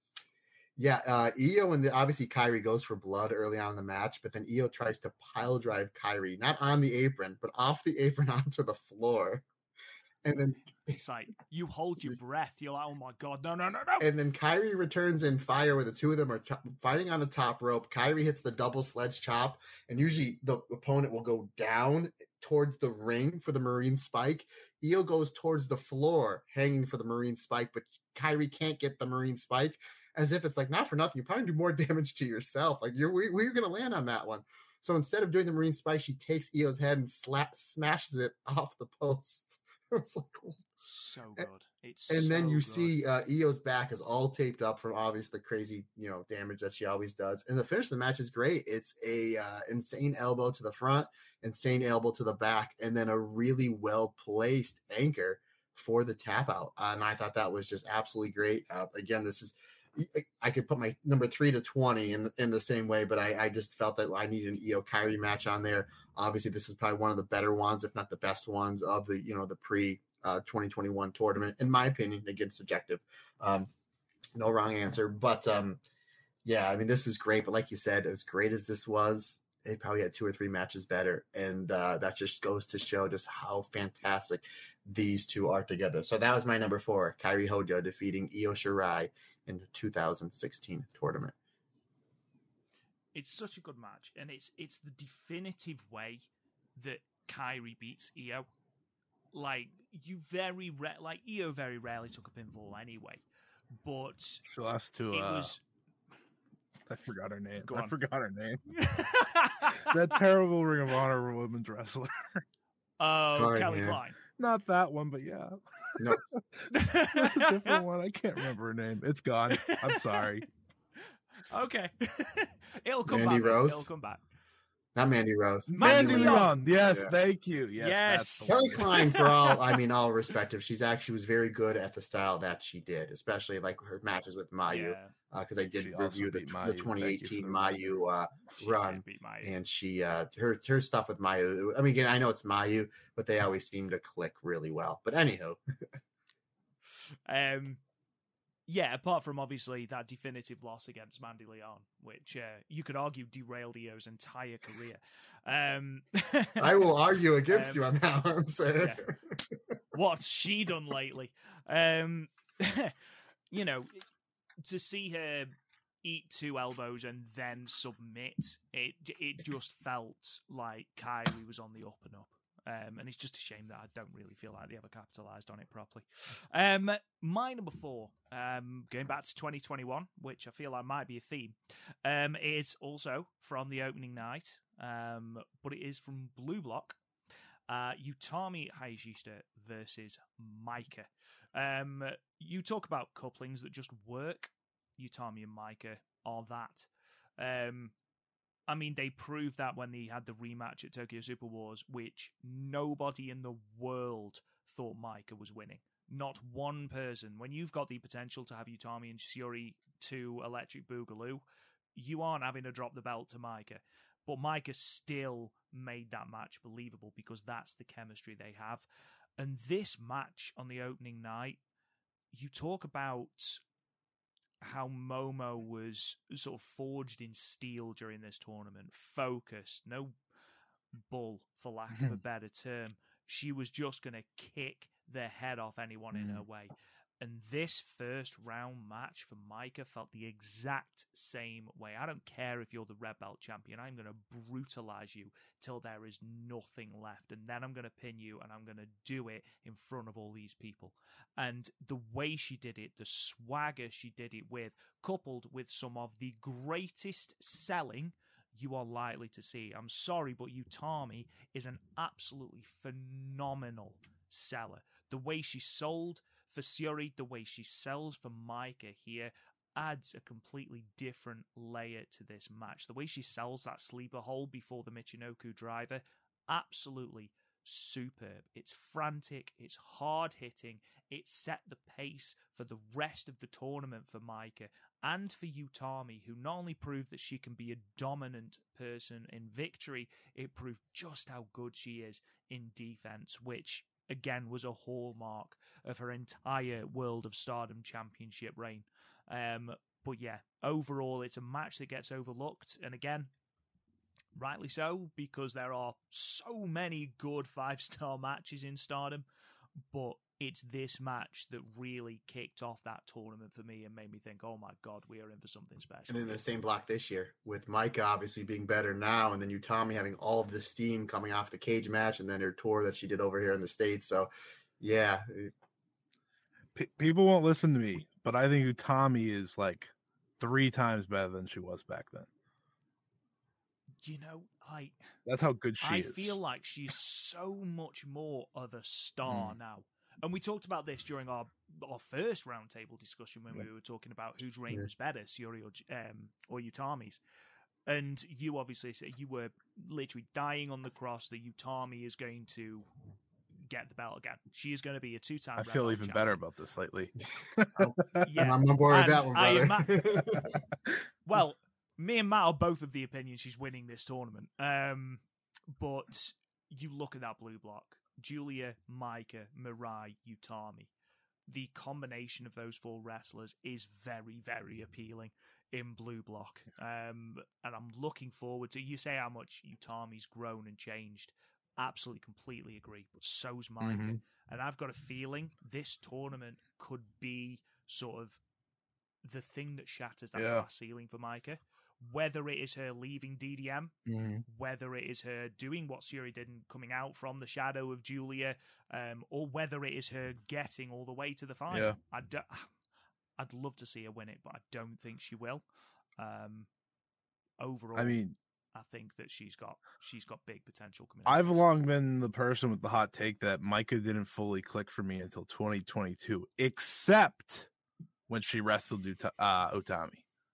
Io and obviously Kairi goes for blood early on in the match, but then Io tries to pile drive Kairi, not on the apron, but off the apron onto the floor. And then it's like you hold your breath. You're like, oh my god, no. And then Kairi returns in fire where the two of them are fighting on the top rope. Kairi hits the double sledge chop, and usually the opponent will go down towards the ring for the marine spike. Io goes towards the floor, hanging for the marine spike, but Kairi can't get the marine spike. As if it's like, not for nothing, you probably do more damage to yourself. Like we're going to land on that one. So instead of doing the marine spike, she takes Io's head and smashes it off the post. It's like, so good. Then you see Io's back is all taped up from obviously the crazy, damage that she always does. And the finish of the match is great. It's a insane elbow to the front, insane elbow to the back, and then a really well placed anchor for the tap out. And I thought that was just absolutely great. Again, I could put my number 3 to 20 in the same way, but I just felt that I needed an Io Kairi match on there. Obviously, this is probably one of the better ones, if not the best ones of the the pre 2021 tournament, in my opinion. Again, subjective. No wrong answer, but this is great. But like you said, as great as this was, they probably had 2 or 3 matches better, and that just goes to show just how fantastic these two are together. So that was my number 4, Kairi Hojo defeating Io Shirai in the 2016 tournament. It's such a good match, and it's the definitive way that Kairi beats Io. Like Io very rarely took a pinfall anyway, but she lost to I forgot her name. That terrible Ring of Honor women's wrestler. Oh, Kelly Klein. Not that one, but yeah. No. That's a different one. I can't remember her name. It's gone. I'm sorry. Okay. It'll come Mandy back. Rose? It'll come back. Not Mandy Rose. Mandy Leon. Yes, yeah. Thank you. Yes. Kelly Klein, for all respect, she actually was very good at the style that she did, especially like her matches with Mayu. Because I did review the 2018 Mayu run, and she her stuff with Mayu. I mean, again, I know it's Mayu, but they always seem to click really well. But anywho, apart from obviously that definitive loss against Mandy Leon, which you could argue derailed Io's entire career. I will argue against you on that one, sir. Yeah. What's she done lately? To see her eat 2 elbows and then submit, it just felt like Kairi was on the up and up. And it's just a shame that I don't really feel like they ever capitalised on it properly. My number 4, going back to 2021, which I feel like might be a theme, is also from the opening night, but it is from Blue Block. Utami Hayashishita versus Maika. You talk about couplings that just work. Utami and Maika are that. I mean, they proved that when they had the rematch at Tokyo Super Wars, which nobody in the world thought Maika was winning. Not one person. When you've got the potential to have Utami and Shiori to Electric Boogaloo, you aren't having to drop the belt to Maika. But Maika still made that match believable because that's the chemistry they have. And this match on the opening night, you talk about how Momo was sort of forged in steel during this tournament, focused, no bull, for lack of a better term. She was just going to kick the head off anyone in her way. And this first round match for Maika felt the exact same way. I don't care if you're the red belt champion. I'm going to brutalize you till there is nothing left. And then I'm going to pin you, and I'm going to do it in front of all these people. And the way she did it, the swagger she did it with, coupled with some of the greatest selling you are likely to see. I'm sorry, but Utami is an absolutely phenomenal seller. The way she sold for Shiori, the way she sells for Maika here adds a completely different layer to this match. The way she sells that sleeper hold before the Michinoku driver, absolutely superb. It's frantic, it's hard-hitting, it set the pace for the rest of the tournament for Maika and for Utami, who not only proved that she can be a dominant person in victory, it proved just how good she is in defense, which again was a hallmark of her entire World of Stardom Championship reign. But yeah, overall, it's a match that gets overlooked. And again, rightly so, because there are so many good 5-star matches in Stardom. But it's this match that really kicked off that tournament for me and made me think, oh my God, we are in for something special. And in the same block this year, with Maika obviously being better now, and then Utami having all of the steam coming off the cage match, and then her tour that she did over here in the States. So, yeah. People won't listen to me, but I think Utami is like 3 times better than she was back then. You know, that's how good she is. I feel like she's so much more of a star now. And we talked about this during our first roundtable discussion when we were talking about whose reign was better, Shiori or Utami's. And you obviously said you were literally dying on the cross that Utami is going to get the belt again. She is going to be a 2-time. I feel even better about this lately. Yeah, I'm on board with that one, brother. Well, me and Matt are both of the opinion she's winning this tournament. But you look at that blue block. Giulia, Maika, Mirai, Utami. The combination of those 4 wrestlers is very, very appealing in Blue Block. And I'm looking forward to, you say how much Utami's grown and changed. Absolutely, completely agree. But so's Maika. And I've got a feeling this tournament could be sort of the thing that shatters that glass ceiling for Maika. Whether it is her leaving DDM, whether it is her doing what Shiori did and coming out from the shadow of Giulia, or whether it is her getting all the way to the final. Yeah. I'd love to see her win it, but I don't think she will. Overall, I think that she's got big potential coming. I've long been the person with the hot take that Maika didn't fully click for me until 2022, except when she wrestled Utami.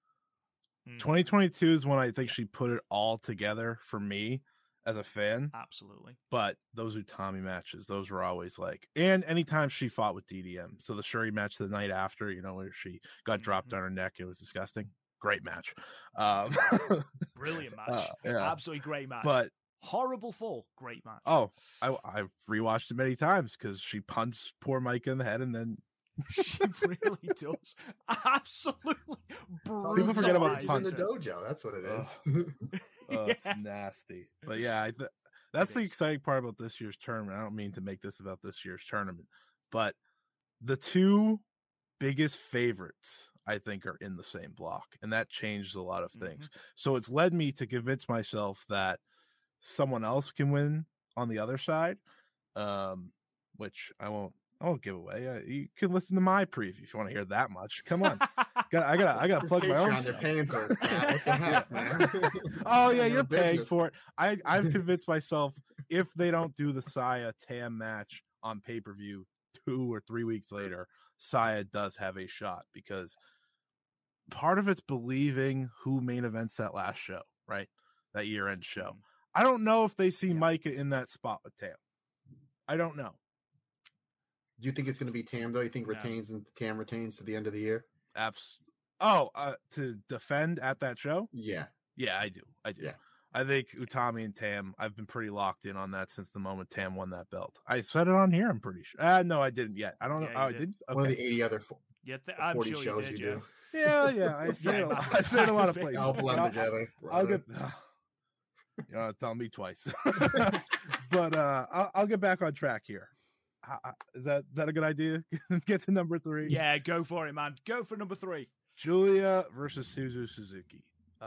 2022 is when I think she put it all together for me as a fan. Absolutely. But those Utami matches, those were always like, and anytime she fought with DDM. So the Shuri match the night after, where she got dropped on her neck, it was disgusting. Great match. Brilliant match. Yeah. Absolutely great match. But horrible fall. Great match. Oh, I've rewatched it many times because she punts poor Maika in the head and then she really does. Absolutely brutal. People forget about the punch in the dojo. That's what it is. It's nasty. But yeah, that's the exciting part about this year's tournament. I don't mean to make this about this year's tournament, but the 2 biggest favorites, I think, are in the same block, and that changes a lot of things. So it's led me to convince myself that someone else can win on the other side, which I won't give away. You can listen to my preview if you want to hear that much. Come on. I got to plug my own. They're paying for it. What the heck, man? Oh yeah, you're paying for it. I've convinced myself if they don't do the Saya Tam match on pay-per-view 2 or 3 weeks later, Saya does have a shot, because part of it's believing who main events that last show, right? That year-end show. I don't know if they see Micah in that spot with Tam. I don't know. Do you think it's going to be Tam though? You think Tam retains to the end of the year? To defend at that show? Yeah, I do. Yeah. I think Utami and Tam, I've been pretty locked in on that since the moment Tam won that belt. I said it on here, I'm pretty sure. No, I didn't yet. I don't know. I did. Okay. One of the 80 other 40 sure shows you do. Yeah. I say it a lot of places. I'll blend together. I'll get. Tell me twice. But I'll get back on track here. Is that a good idea? Get to number 3. Yeah, go for it, man. Go for number 3. Giulia versus Suzu Suzuki.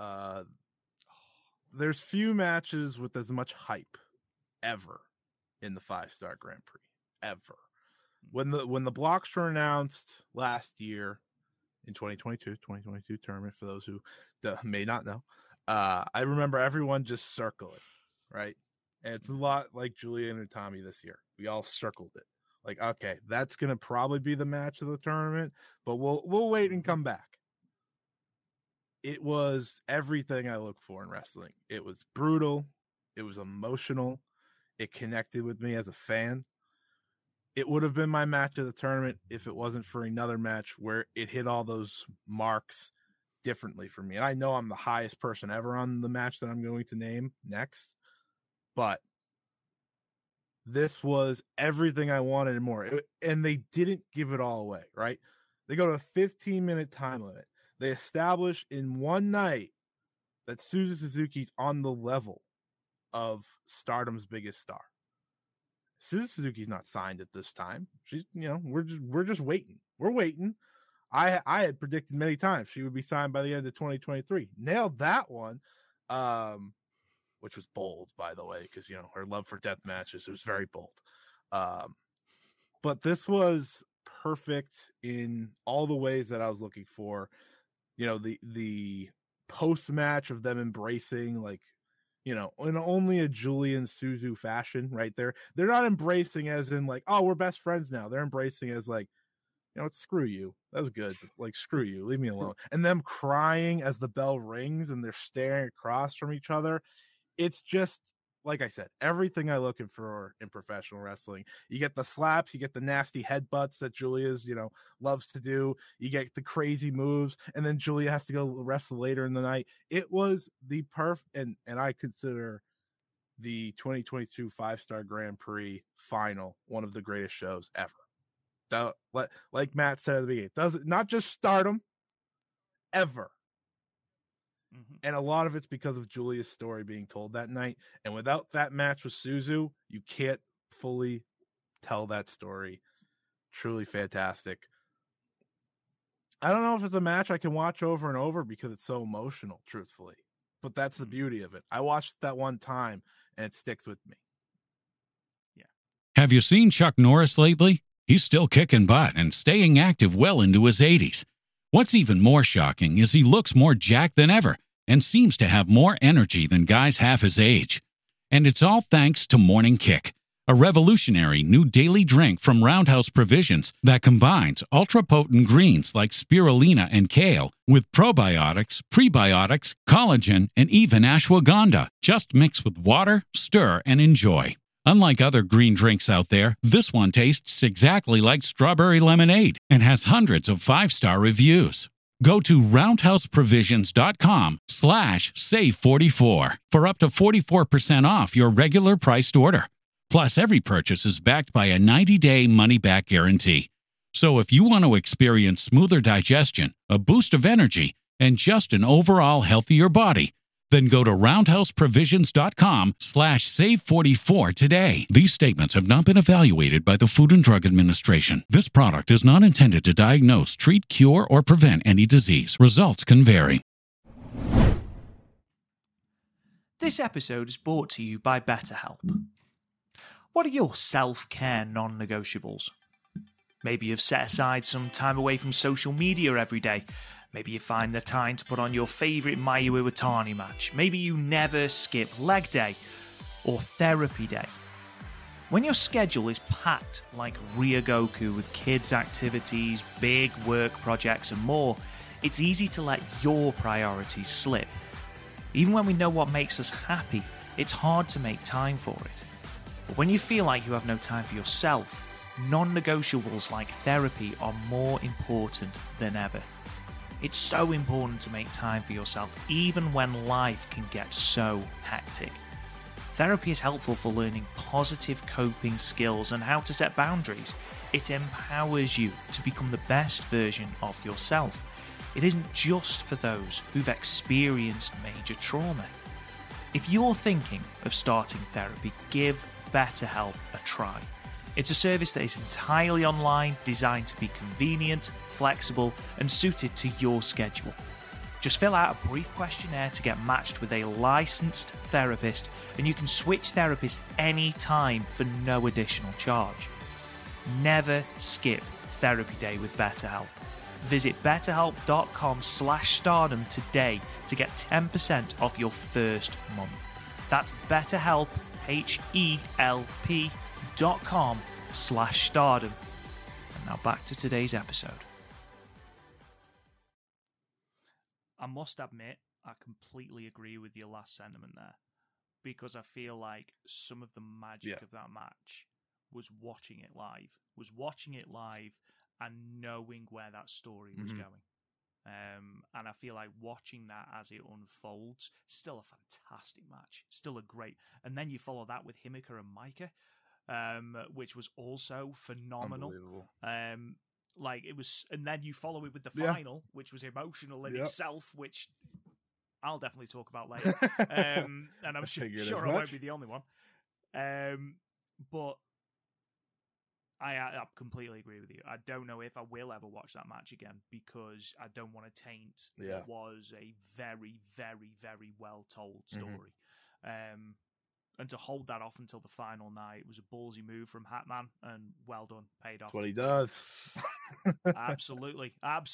There's few matches with as much hype ever in the 5-star Grand Prix ever. When the blocks were announced last year in 2022 tournament, for those who may not know, I remember everyone just circling, right? And it's a lot like Giulia and Utami this year. We all circled it. Like, okay, that's going to probably be the match of the tournament, but we'll wait and come back. It was everything I look for in wrestling. It was brutal. It was emotional. It connected with me as a fan. It would have been my match of the tournament if it wasn't for another match where it hit all those marks differently for me. And I know I'm the highest person ever on the match that I'm going to name next, but this was everything I wanted and more. And they didn't give it all away, right? They go to a 15-minute time limit. They establish in one night that Suzu Suzuki's on the level of Stardom's biggest star. Suzu Suzuki's not signed at this time. She's, we're just waiting. We're waiting. I had predicted many times she would be signed by the end of 2023. Nailed that one, which was bold, by the way, because her love for death matches. It was very bold. But this was perfect in all the ways that I was looking for. The post match of them embracing, like, in only a Julian Suzu fashion, right there. They're not embracing as in like, oh, we're best friends now. They're embracing as like, screw you. That was good. But, like, screw you. Leave me alone. And them crying as the bell rings and they're staring across from each other. It's just, like I said, everything I'm looking for in professional wrestling. You get the slaps, you get the nasty headbutts that Giulia's, loves to do. You get the crazy moves, and then Giulia has to go wrestle later in the night. It was the and I consider the 2022 5-star Grand Prix final one of the greatest shows ever. Like Matt said at the beginning, not just Stardom, ever. Mm-hmm. And a lot of it's because of Giulia's story being told that night. And without that match with Suzu, you can't fully tell that story. Truly fantastic. I don't know if it's a match I can watch over and over because it's so emotional, truthfully. But that's the beauty of it. I watched that one time, and it sticks with me. Yeah. Have you seen Chuck Norris lately? He's still kicking butt and staying active well into his 80s. What's even more shocking is he looks more jacked than ever and seems to have more energy than guys half his age. And it's all thanks to Morning Kick, a revolutionary new daily drink from Roundhouse Provisions that combines ultra-potent greens like spirulina and kale with probiotics, prebiotics, collagen, and even ashwagandha. Just mix with water, stir, and enjoy. Unlike other green drinks out there, this one tastes exactly like strawberry lemonade and has hundreds of 5-star reviews. Go to roundhouseprovisions.com/save44 for up to 44% off your regular priced order. Plus, every purchase is backed by a 90-day money-back guarantee. So if you want to experience smoother digestion, a boost of energy, and just an overall healthier body, then go to roundhouseprovisions.com/save44 today. These statements have not been evaluated by the Food and Drug Administration. This product is not intended to diagnose, treat, cure, or prevent any disease. Results can vary. This episode is brought to you by BetterHelp. What are your self-care non-negotiables? Maybe you've set aside some time away from social media every day. Maybe you find the time to put on your favourite Mayu Iwatani match. Maybe you never skip leg day or therapy day. When your schedule is packed like Ryogoku with kids' activities, big work projects and more, it's easy to let your priorities slip. Even when we know what makes us happy, it's hard to make time for it. But when you feel like you have no time for yourself, non-negotiables like therapy are more important than ever. It's so important to make time for yourself, even when life can get so hectic. Therapy is helpful for learning positive coping skills and how to set boundaries. It empowers you to become the best version of yourself. It isn't just for those who've experienced major trauma. If you're thinking of starting therapy, give BetterHelp a try. It's a service that is entirely online, designed to be convenient, flexible, and suited to your schedule. Just fill out a brief questionnaire to get matched with a licensed therapist, and you can switch therapists anytime for no additional charge. Never skip therapy day with BetterHelp. Visit betterhelp.com/stardom today to get 10% off your first month. That's BetterHelp, HELP.com/stardom. And now back to today's episode. I must admit, I completely agree with your last sentiment there, because I feel like some of the magic of that match was watching it live, and knowing where that story was going. And I feel like watching that as it unfolds, still a fantastic match, still a great. And then you follow that with Himeka and Maika, which was also phenomenal. Like it was, and then you follow it with the final, which was emotional in itself, which I'll definitely talk about later. And I'm sure I won't be the only one. But I completely agree with you. I don't know if I will ever watch that match again, because I don't want to taint what was a very, very, very well told story. And to hold that off until the final night was a ballsy move from Hatman, and well done, paid off. That's what he does. Absolutely.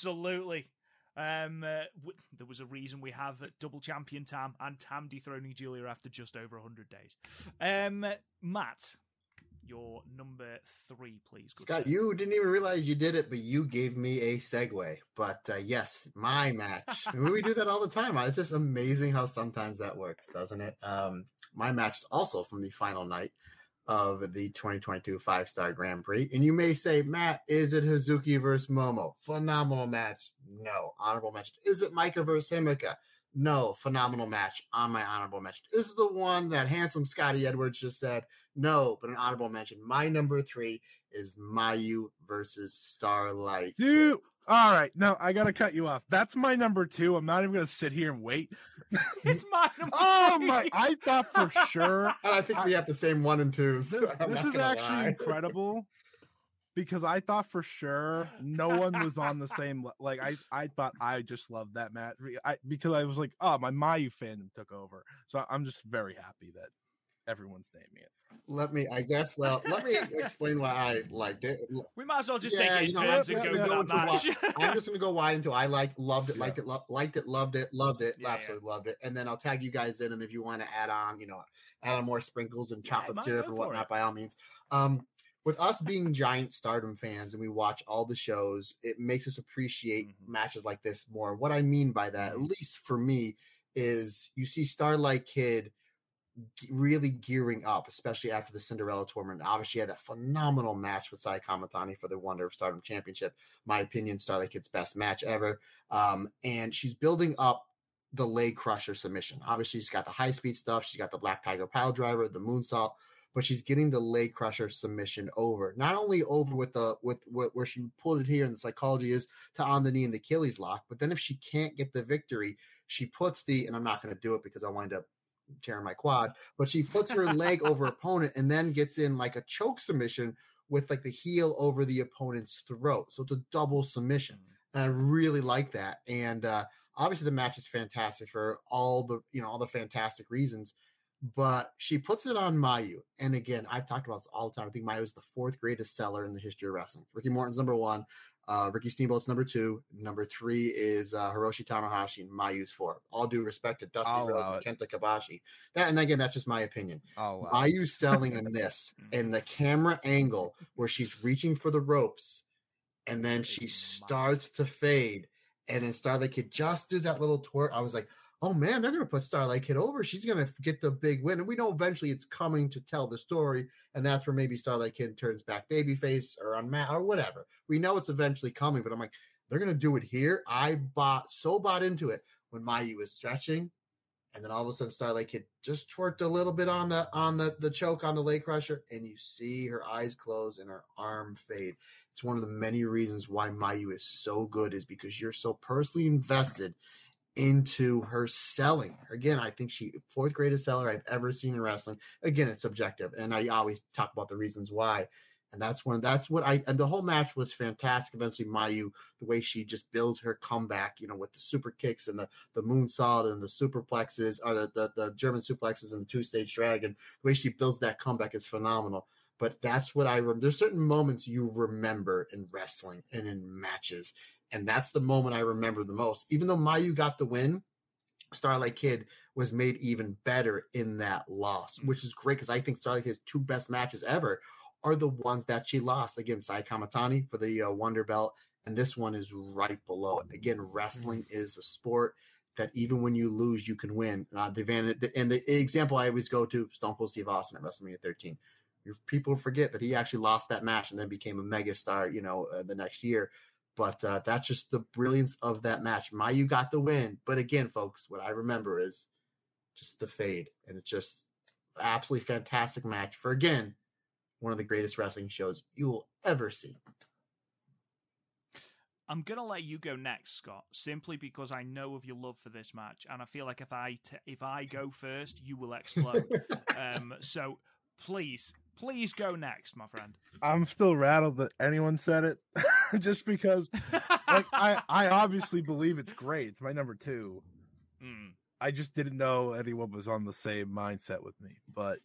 There was a reason we have double champion Tam, and Tam dethroning Julia after just over 100 days. Matt, your number 3, please. Scott, you didn't even realize you did it, but you gave me a segue. But yes, my match. We do that all the time. It's just amazing how sometimes that works, doesn't it? My match is also from the final night of the 2022 5-Star Grand Prix. And you may say, Matt, is it Hazuki versus Momo? Phenomenal match. No. Honorable mention. Is it Maika versus Himeka? No. Phenomenal match. On my honorable mention. Is it the one that handsome Scotty Edwards just said? No, but an honorable mention. My number 3 is Mayu versus Starlight. Dude, all right. No, I got to cut you off. That's my number 2. I'm not even going to sit here and wait. It's my number 3. Oh, my. I thought for sure. And I think we have the same 1 and 2s. This is actually incredible, because I thought for sure no one was on the same. Like, I thought I just loved that match because I was like, oh, my Mayu fandom took over. So I'm just very happy that everyone's naming it. Let me explain why I liked it. We might as well just take it in turns and go for that match. I'm just going to go wide into I loved it, liked it, loved it, absolutely loved it. And then I'll tag you guys in. And if you want to add on more sprinkles and chocolate syrup or whatnot, by all means. With us being giant Stardom fans and we watch all the shows, it makes us appreciate matches like this more. What I mean by that, at least for me, is you see Starlight Kid really gearing up, especially after the Cinderella tournament. Obviously, had that phenomenal match with Sai Kamatani for the Wonder of Stardom Championship. My opinion, Starlight Kid's best match ever. And she's building up the leg crusher submission. Obviously, she's got the high speed stuff. She's got the Black Tiger pile driver, the moonsault, but she's getting the leg crusher submission over. Not only over with where she pulled it here, and the psychology is to on the knee and the Achilles lock, but then if she can't get the victory, she puts and I'm not going to do it because I wind up tearing my quad, but she puts her leg over opponent and then gets in like a choke submission with like the heel over the opponent's throat. So it's a double submission. And I really like that. And obviously the match is fantastic for all the fantastic reasons. but she puts it on Mayu. And again, I've talked about this all the time. I think Mayu is the 4th greatest seller in the history of wrestling. Ricky Morton's number 1. Ricky Steamboat's number 2. Number 3 is Hiroshi Tanahashi, and Mayu's 4. All due respect to Dusty Rhodes and Kenta Kobashi. And again, that's just my opinion. Mayu's selling in this, and the camera angle where she's reaching for the ropes, and then she starts to fade, and then Starlight Kid just does that little twerk. I was like, oh man, they're going to put Starlight Kid over. She's going to get the big win. And we know eventually it's coming to tell the story. And that's where maybe Starlight Kid turns back babyface or on Matt or whatever. We know it's eventually coming, but I'm like, they're going to do it here. I bought into it when Mayu was stretching. And then all of a sudden Starlight Kid just twerked a little bit on the choke on the leg crusher. And you see her eyes close and her arm fade. It's one of the many reasons why Mayu is so good, is because you're so personally invested into her selling. Again, I think she 4th greatest seller I've ever seen in wrestling. Again, it's subjective, and I always talk about the reasons why. And and the whole match was fantastic. Eventually, Mayu, the way she just builds her comeback, with the super kicks and the moonsault and the superplexes, or the German suplexes and the 2-stage dragon, the way she builds that comeback is phenomenal. But that's what there's certain moments you remember in wrestling and in matches. And that's the moment I remember the most. Even though Mayu got the win, Starlight Kid was made even better in that loss, which is great because I think Starlight Kid's 2 best matches ever are the ones that she lost. Again, Sai Kamatani for the Wonder Belt, and this one is right below it. Again, wrestling is a sport that even when you lose, you can win. And the example I always go to, Stone Cold Steve Austin at WrestleMania 13. People forget that he actually lost that match and then became a megastar, the next year. But that's just the brilliance of that match. Mayu got the win. But again, folks, what I remember is just the fade. And it's just absolutely fantastic match for, again, one of the greatest wrestling shows you will ever see. I'm going to let you go next, Scott, simply because I know of your love for this match. And I feel like if I go first, you will explode. So please go next, my friend. I'm still rattled that anyone said it. Just because I obviously believe it's great. It's my number 2. I just didn't know anyone was on the same mindset with me. But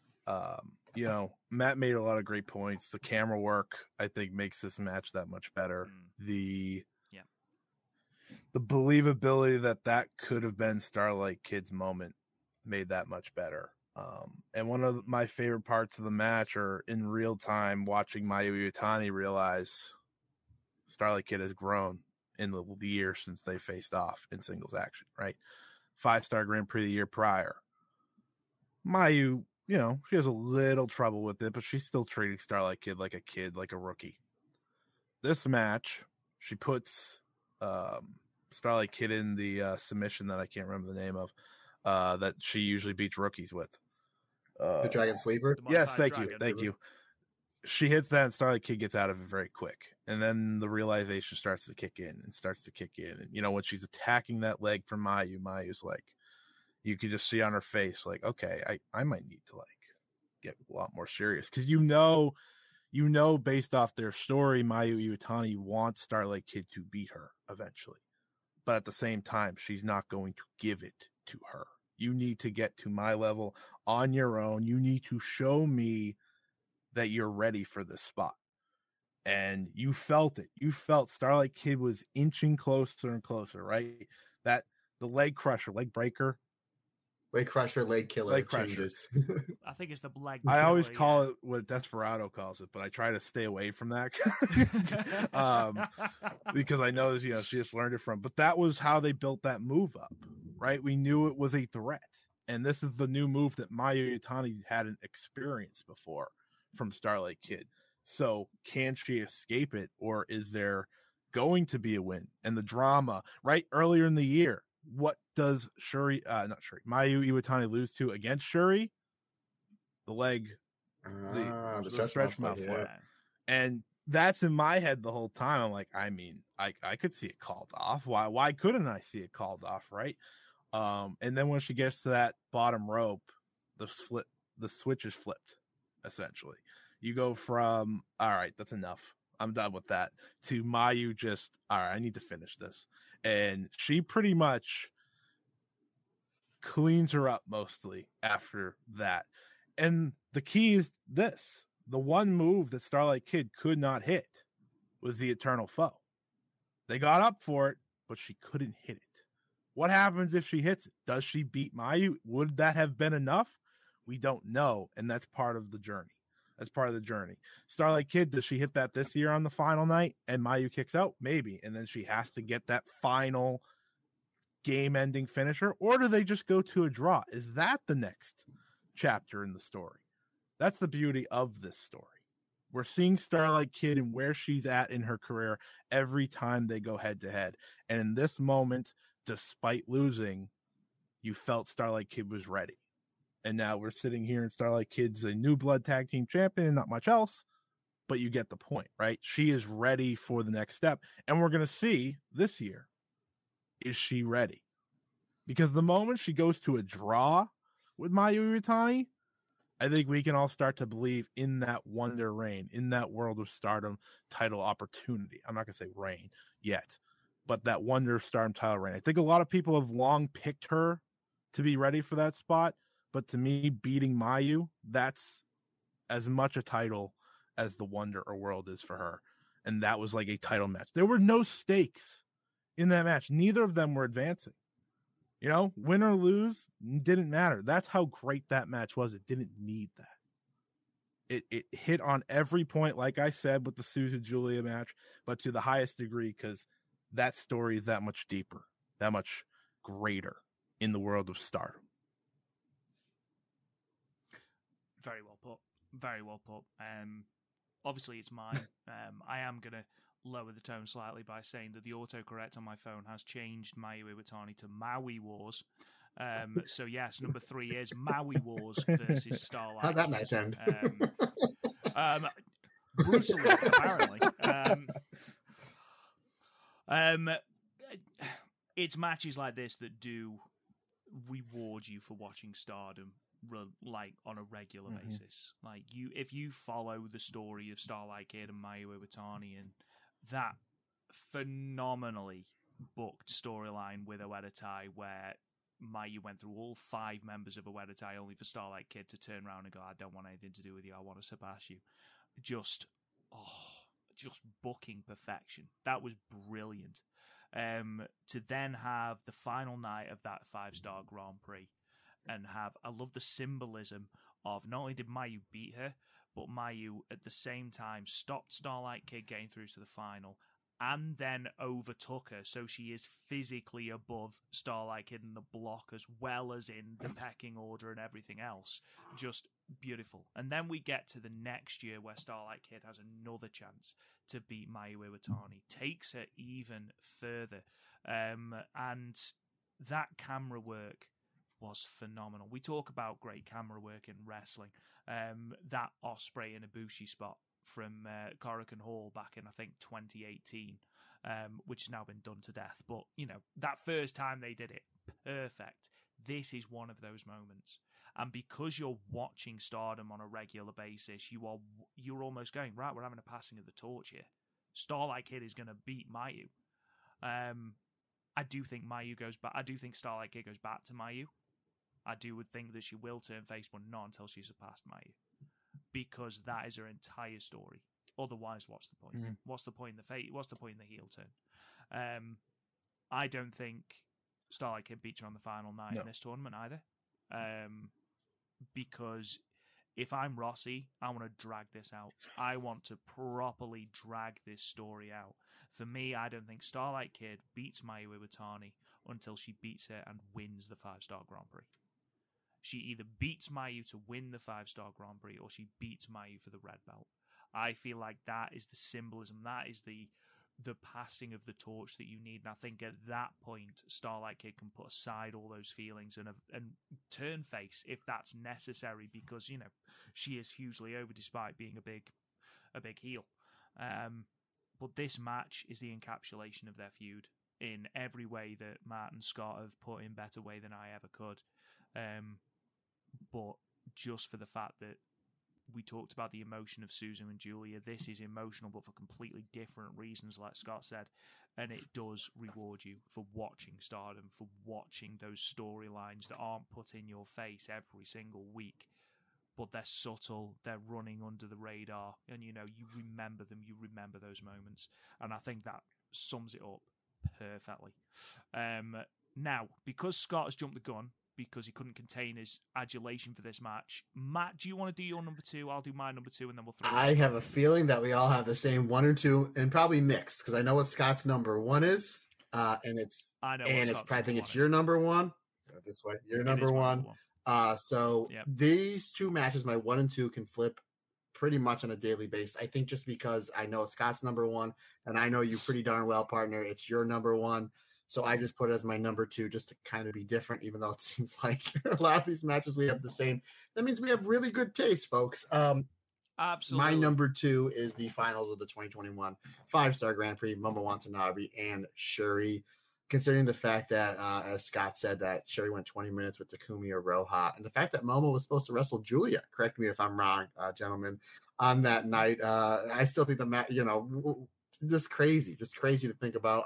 Matt made a lot of great points. The camera work, I think, makes this match that much better. The believability that could have been Starlight Kid's moment made that much better. And one of my favorite parts of the match are in real time watching Mayu Iwatani realize Starlight Kid has grown in the year since they faced off in singles action, right? 5-star Grand Prix the year prior. Mayu, she has a little trouble with it, but she's still treating Starlight Kid, like a rookie. This match, she puts Starlight Kid in the submission that I can't remember the name of, that she usually beats rookies with. The Dragon Sleeper? Yes, thank you. She hits that and Starlight Kid gets out of it very quick. And then the realization starts to kick in. And, when she's attacking that leg from Mayu's like, you could just see on her face, like, okay, I might need to, get a lot more serious. Because based off their story, Mayu Iwatani wants Starlight Kid to beat her eventually. But at the same time, she's not going to give it to her. You need to get to my level on your own. You need to show me that you're ready for this spot. And you felt it. You felt Starlight Kid was inching closer and closer, right? That the leg crusher, leg breaker. Leg crusher, leg killer. Leg crusher. I think it's the leg. I always call it what Desperado calls it, but I try to stay away from that because I know, she just learned it from. But that was how they built that move up, right? We knew it was a threat, and this is the new move that Mayu Iwatani hadn't experienced before from Starlight Kid. So can she escape it, or is there going to be a win? And the drama, right? Earlier in the year, what does Mayu Iwatani lose to against Shuri? The leg, the stretch mouth flip. And that's in my head the whole time. I'm like, I could see it called off. Why couldn't I see it called off, right? And then when she gets to that bottom rope, the switch is flipped, essentially. You go from, all right, that's enough, I'm done with that, to Mayu just, all right, I need to finish this. And she pretty much cleans her up mostly after that. And the key is this. The one move that Starlight Kid could not hit was the Eternal Foe. They got up for it, but she couldn't hit it. What happens if she hits it? Does she beat Mayu? Would that have been enough? We don't know, and that's part of the journey. That's part of the journey. Starlight Kid, does she hit that this year on the final night and Mayu kicks out? Maybe. And then she has to get that final game-ending finisher, or do they just go to a draw? Is that the next chapter in the story? That's the beauty of this story. We're seeing Starlight Kid and where she's at in her career every time they go head-to-head. And in this moment, despite losing, you felt Starlight Kid was ready. And now we're sitting here and Starlight Kid's a new blood tag team champion, not much else, but you get the point, right? She is ready for the next step. And we're going to see this year, is she ready? Because the moment she goes to a draw with Mayu Iwatani, I think we can all start to believe in that Wonder reign, in that World of Stardom title opportunity. I'm not going to say reign yet, but that Wonder of Stardom title reign. I think a lot of people have long picked her to be ready for that spot. But to me, beating Mayu, that's as much a title as the Wonder or World is for her. And that was like a title match. There were no stakes in that match. Neither of them were advancing. You know, win or lose, didn't matter. That's how great that match was. It didn't need that. It hit on every point, like I said, with the Suzu Julia match, but to the highest degree, because that story is that much deeper, that much greater in the World of Stardom. Very well put. Very well put. Obviously, it's mine. I am going to lower the tone slightly by saying that the autocorrect on my phone has changed Mayu Iwatani to Maui Wars. So, yes, number 3 is Maui Wars versus Starlight. How'd that match end? Brutally, apparently. It's matches like this that do reward you for watching Stardom like on a regular basis. Like if you follow the story of Starlight Kid and Mayu Iwatani and that phenomenally booked storyline with Oedo Tai where Mayu went through all 5 members of Oedo Tai only for Starlight Kid to turn around and go, I don't want anything to do with you, I want to surpass you. Just booking perfection. That was brilliant. To then have the final night of that 5-star Grand Prix and I love the symbolism of not only did Mayu beat her, but Mayu at the same time stopped Starlight Kid getting through to the final and then overtook her. So she is physically above Starlight Kid in the block as well as in the pecking order and everything else. Just beautiful. And then we get to the next year where Starlight Kid has another chance to beat Mayu Iwatani, takes her even further. And that camera work was phenomenal. We talk about great camera work in wrestling. That Ospreay and Ibushi spot from Korakuen Hall back in, I think, 2018, which has now been done to death. But, you know, that first time they did it, perfect. This is one of those moments. And because you're watching Stardom on a regular basis, you're almost going, right, we're having a passing of the torch here. Starlight Kid is going to beat Mayu. I do think Mayu goes back. I do think Starlight Kid goes back to Mayu. I would think that she will turn face, but not until she's surpassed Mayu, because that is her entire story. Otherwise, what's the point? Mm-hmm. What's the point in the face? What's the point in the heel turn? I don't think Starlight Kid beats her on the final night in this tournament either, because if I'm Rossi, I want to drag this out. I want to properly drag this story out. For me, I don't think Starlight Kid beats Mayu Iwatani until she beats her and wins the 5-star Grand Prix. She either beats Mayu to win the 5-star Grand Prix or she beats Mayu for the red belt. I feel like that is the symbolism. That is the passing of the torch that you need. And I think at that point, Starlight Kid can put aside all those feelings and turn face if that's necessary, because, you know, she is hugely over despite being a big heel. But this match is the encapsulation of their feud in every way that Matt and Scott have put in better way than I ever could. But just for the fact that we talked about the emotion of Susan and Julia. This is emotional, but for completely different reasons, like Scott said. And it does reward you for watching Stardom, for watching those storylines that aren't put in your face every single week, but they're subtle, they're running under the radar, and you remember them, you remember those moments. And I think that sums it up perfectly. Now, because Scott has jumped the gun, because he couldn't contain his adulation for this match, Matt, do you want to do your number 2? I'll do my number 2, and then we'll throw I have a feeling that we all have the same 1 or 2, and probably mixed, because I know what Scott's number 1 is, and it's I think it's your number 1. This way, your number 1. These 2 matches, my 1 and 2, can flip pretty much on a daily basis. I think just because I know it's Scott's number 1, and I know you pretty darn well, partner. It's your number 1. So I just put it as my number 2 just to kind of be different, even though it seems like a lot of these matches we have the same. That means we have really good taste, folks. Absolutely. My number 2 is the finals of the 2021 5-Star Grand Prix, Momo Watanabe and Shuri. Considering the fact that, as Scott said, that Shuri went 20 minutes with Takumi Iroha, and the fact that Momo was supposed to wrestle Julia, correct me if I'm wrong, gentlemen, on that night. I still think the match, just crazy to think about.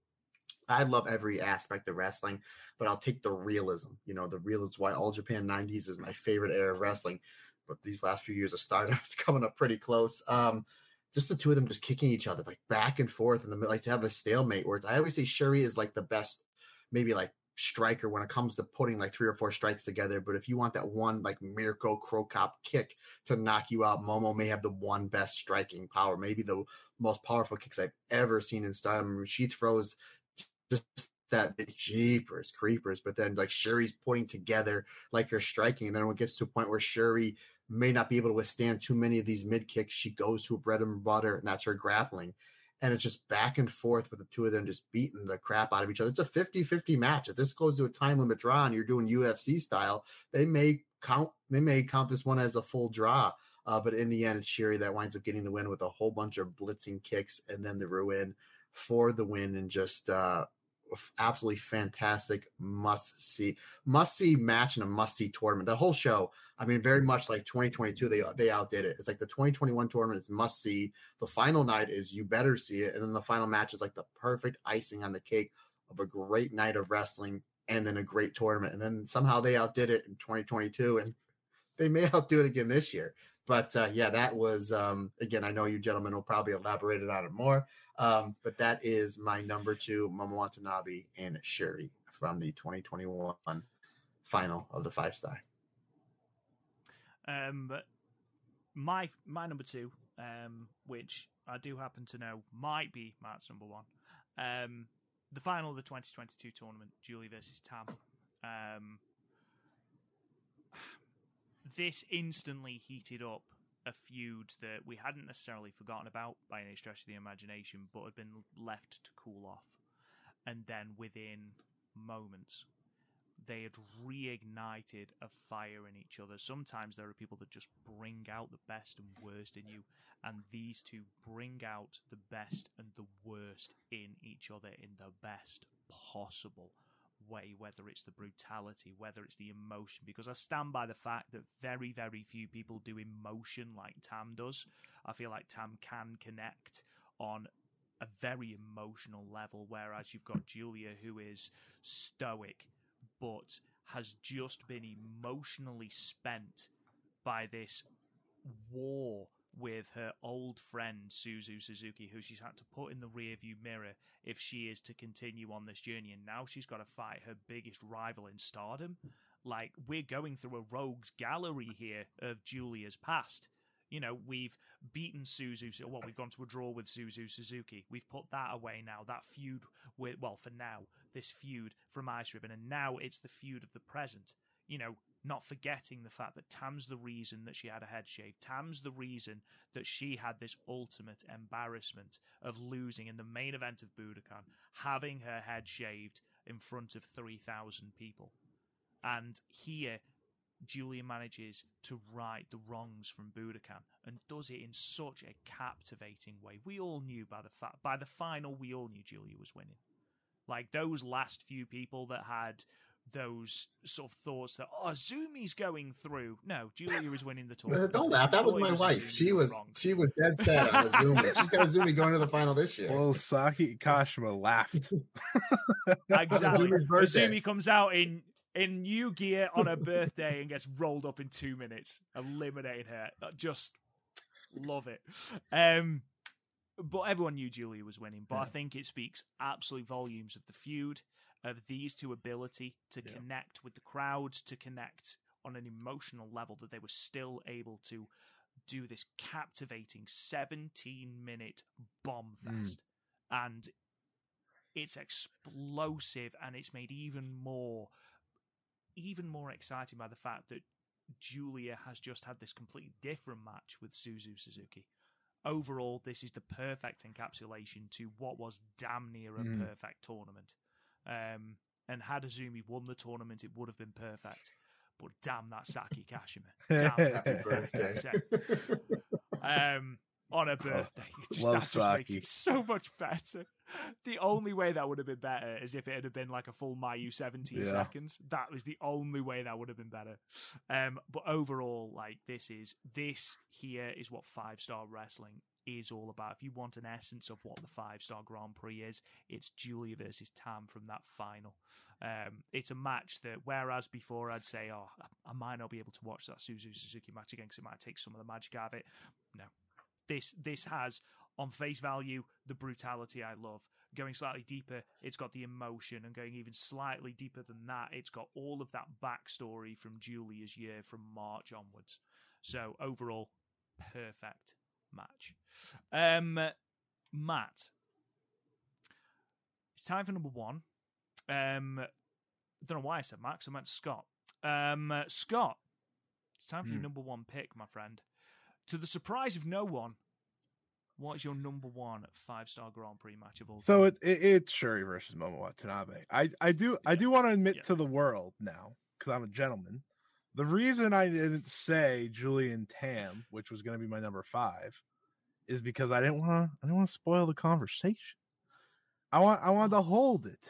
I love every aspect of wrestling, but I'll take the realism. The realism is why All Japan 90s is my favorite era of wrestling. But these last few years of Stardom is coming up pretty close. Just the 2 of them just kicking each other like back and forth in the middle, like to have a stalemate. Where I always say Shuri is like the best, maybe like striker when it comes to putting like 3 or 4 strikes together. But if you want that one like Mirko Cro Cop kick to knock you out, Momo may have the one best striking power, maybe the most powerful kicks I've ever seen in Stardom. She throws just that jeepers creepers, but then like Shuri's putting together like her striking, and then when it gets to a point where Shuri may not be able to withstand too many of these mid kicks, she goes to a bread and butter, and that's her grappling. And it's just back and forth with the 2 of them just beating the crap out of each other. It's a 50-50 match. If this goes to a time limit draw and you're doing UFC style, they may count this one as a full draw. But in the end, it's Shuri that winds up getting the win with a whole bunch of blitzing kicks and then the Ruin for the win, and just absolutely fantastic must-see match and a must-see tournament. The whole show, I mean, very much like 2022, they outdid it. It's like the 2021 tournament is must-see. The final night is you better see it, and then the final match is like the perfect icing on the cake of a great night of wrestling and then a great tournament. And then somehow they outdid it in 2022, and they may outdo it again this year. But that was, again, I know you gentlemen will probably elaborate on it more. But that is my number 2, Momo Watanabe and Shuri from the 2021 final of the 5-Star. My number 2, which I do happen to know might be Matt's number 1. The final of the 2022 tournament, Julia versus Tam. This instantly heated up a feud that we hadn't necessarily forgotten about by any stretch of the imagination, but had been left to cool off. And then within moments, they had reignited a fire in each other. Sometimes there are people that just bring out the best and worst in you, and these 2 bring out the best and the worst in each other in the best possible way, whether it's the brutality, whether it's the emotion, because I stand by the fact that very, very few people do emotion like Tam does. I feel like Tam can connect on a very emotional level, whereas you've got Julia, who is stoic, but has just been emotionally spent by this war with her old friend Suzu Suzuki, who she's had to put in the rearview mirror if she is to continue on this journey. And now she's got to fight her biggest rival in Stardom. Like, we're going through a rogues gallery here of Julia's past. We've beaten Suzu. Well, we've gone to a draw with Suzu Suzuki. We've put that away now. That feud with, well, for now, this feud from Ice Ribbon. And now it's the feud of the present. Not forgetting the fact that Tam's the reason that she had a head shave. Tam's the reason that she had this ultimate embarrassment of losing in the main event of Budokan, having her head shaved in front of 3,000 people. And here, Julia manages to right the wrongs from Budokan and does it in such a captivating way. We all knew by the final, we all knew Julia was winning. Like, those last few people that had those sort of thoughts that, Azumi's going through. No, Julia is winning the tournament. Don't laugh. That was my wife. She was dead set on Azumi. She's got Azumi going to the final this year. Well, Saki Kashima laughed. Exactly. Azumi comes out in new gear on her birthday and gets rolled up in 2 minutes, eliminating her. Just love it. But everyone knew Julia was winning. But I think it speaks absolute volumes of the feud, of these two ability to connect with the crowd, to connect on an emotional level, that they were still able to do this captivating 17-minute bomb fest. And it's explosive, and it's made even more exciting by the fact that Julia has just had this completely different match with Suzu Suzuki. Overall, this is the perfect encapsulation to what was damn near a perfect tournament. And had Azumi won the tournament, it would have been perfect. But damn that Saki Kashima. Damn that birthday. On her birthday. That just makes it so much better. The only way that would have been better is if it had been like a full Mayu 17 seconds. That was the only way that would have been better. But overall, like this here is what 5-star wrestling is all about. If you want an essence of what the 5-star Grand Prix is, it's Julia versus Tam from that final. It's a match that, whereas before I'd say, I might not be able to watch that Suzu Suzuki match again because it might take some of the magic out of it. No. This has, on face value, the brutality I love. Going slightly deeper, it's got the emotion, and going even slightly deeper than that, it's got all of that backstory from Julia's year from March onwards. So overall, perfect match. Matt, it's time for number one. Don't know why I said Max, I meant Scott. Scott, it's time for your number one pick, my friend. To the surprise of no one, what is your number one 5-star Grand Prix match of all time? So it's Shuri versus Momo Watanabe. I do want to admit to the world now, because I'm a gentleman. The reason I didn't say Julian Tam, which was going to be my number 5, is because I didn't want to spoil the conversation. I wanted to hold it.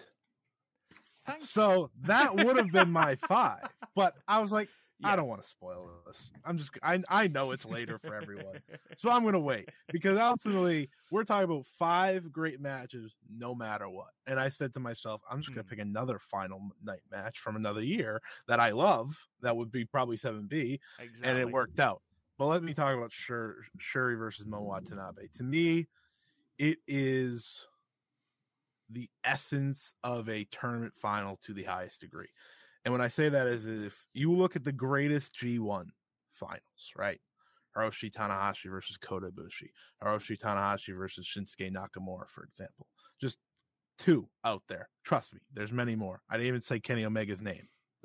So that would have been my 5, but I was like, I don't want to spoil this. I know it's later for everyone. So I'm going to wait, because ultimately we're talking about 5 great matches no matter what. And I said to myself, I'm just going to pick another final night match from another year that I love. That would be probably 7B. Exactly. And it worked out. But let me talk about Shuri versus Momo Watanabe. To me, it is the essence of a tournament final to the highest degree. And when I say that is, if you look at the greatest G1 finals, right? Hiroshi Tanahashi versus Kota Ibushi, Hiroshi Tanahashi versus Shinsuke Nakamura, for example. Just 2 out there. Trust me, there's many more. I didn't even say Kenny Omega's name.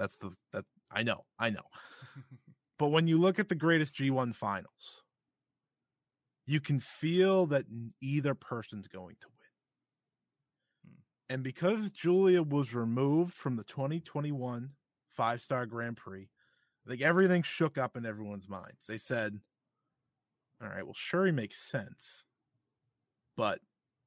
I know. But when you look at the greatest G1 finals, you can feel that either person's going to win. And because Julia was removed from the 2021 5-star Grand Prix, I think everything shook up in everyone's minds. They said, all right, well, Shuri makes sense. But,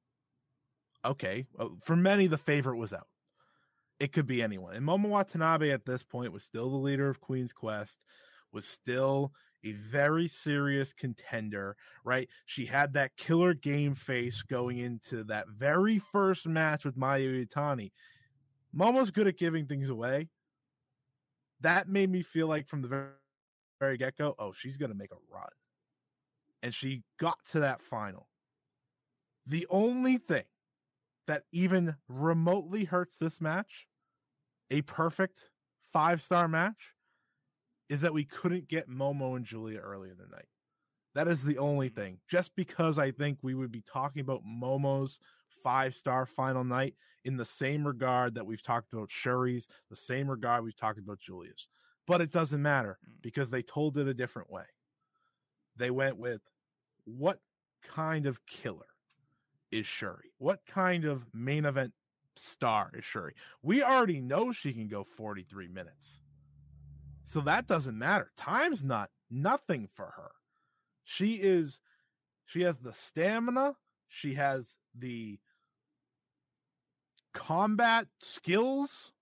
okay, well, for many, the favorite was out. It could be anyone. And Momo Watanabe at this point was still the leader of Queen's Quest, was still a very serious contender, right? She had that killer game face going into that very first match with Mayu Iwatani. Momo's good at giving things away. That made me feel like from the very get-go, she's going to make a run. And she got to that final. The only thing that even remotely hurts this match, a perfect 5-star match, is that we couldn't get Momo and Julia early in the night. That is the only thing. Just because I think we would be talking about Momo's 5-star final night in the same regard that we've talked about Shuri's, the same regard we've talked about Julia's. But it doesn't matter, because they told it a different way. They went with, what kind of killer is Shuri? What kind of main event star is Shuri? We already know she can go 43 minutes. So that doesn't matter. Time's nothing for her. She has the stamina. She has the combat skills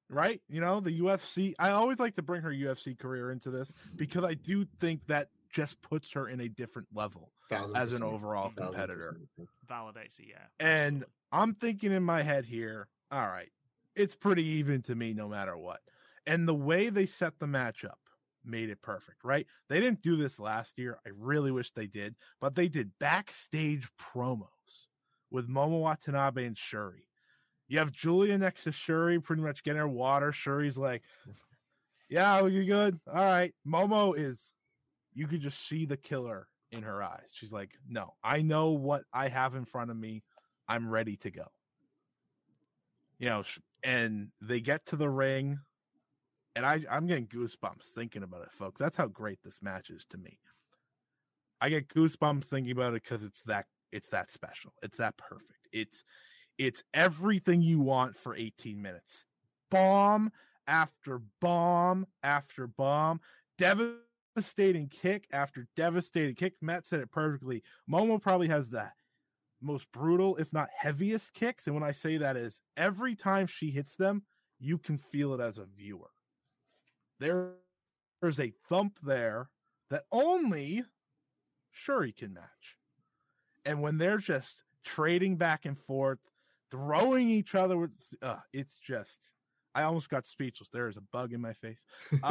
right? You know, the UFC. I always like to bring her UFC career into this because I do think that just puts her in a different level as an 1000%. overall competitor. Validates it, yeah. And absolutely. I'm thinking in my head here, all right, it's pretty even to me no matter what. And the way they set the match up made it perfect, right? They didn't do this last year. I really wish they did, but they did backstage promos with Momo Watanabe and Shuri. You have Julia next to Shuri, pretty much getting her water. Shuri's like, yeah, you good? All right. Momo is, you could just see the killer in her eyes. She's like, no, I know what I have in front of me. I'm ready to go. You know, and they get to the ring, and I'm getting goosebumps thinking about it, folks. That's how great this match is to me. I get goosebumps thinking about it because it's that special. It's that perfect. It's everything you want for 18 minutes. Bomb after bomb after bomb. Devastating kick after devastating kick. Matt said it perfectly. Momo probably has the most brutal, if not heaviest kicks. And when I say that is every time she hits them, you can feel it as a viewer. There's a thump there that only Shuri can match. And when they're just trading back and forth, throwing each other with, it's just, I almost got speechless. There is a bug in my face.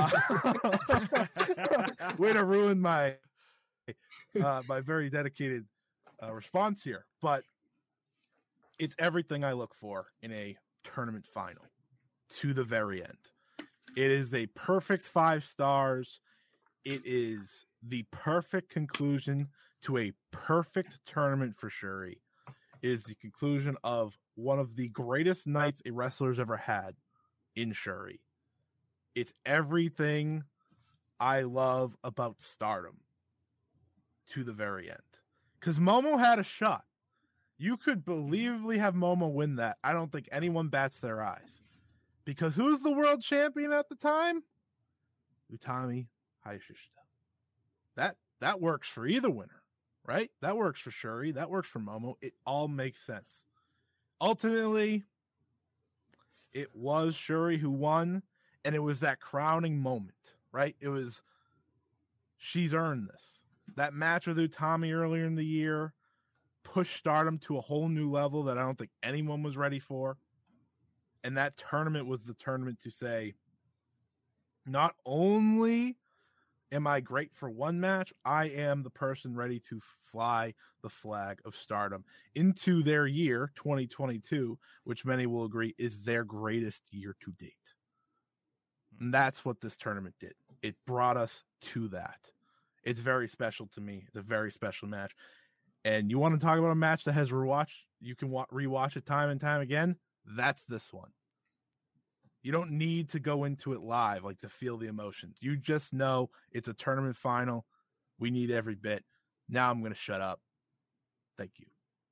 Way to ruin my my very dedicated response here. But it's everything I look for in a tournament final to the very end. It is a perfect 5 stars. It is the perfect conclusion to a perfect tournament for Shuri. It is the conclusion of one of the greatest nights a wrestler's ever had in Shuri. It's everything I love about Stardom to the very end. Because Momo had a shot. You could believably have Momo win that. I don't think anyone bats their eyes. Because who's the world champion at the time? Utami Hayashishita. That works for either winner, right? That works for Shuri. That works for Momo. It all makes sense. Ultimately, it was Shuri who won, and it was that crowning moment, right? It was, she's earned this. That match with Utami earlier in the year pushed Stardom to a whole new level that I don't think anyone was ready for. And that tournament was the tournament to say, not only am I great for one match, I am the person ready to fly the flag of Stardom into their year, 2022, which many will agree is their greatest year to date. And that's what this tournament did. It brought us to that. It's very special to me. It's a very special match. And you want to talk about a match that has you can rewatch it time and time again? That's this one. You don't need to go into it live, like to feel the emotions. You just know it's a tournament final. We need every bit. Now I'm going to shut up. Thank you.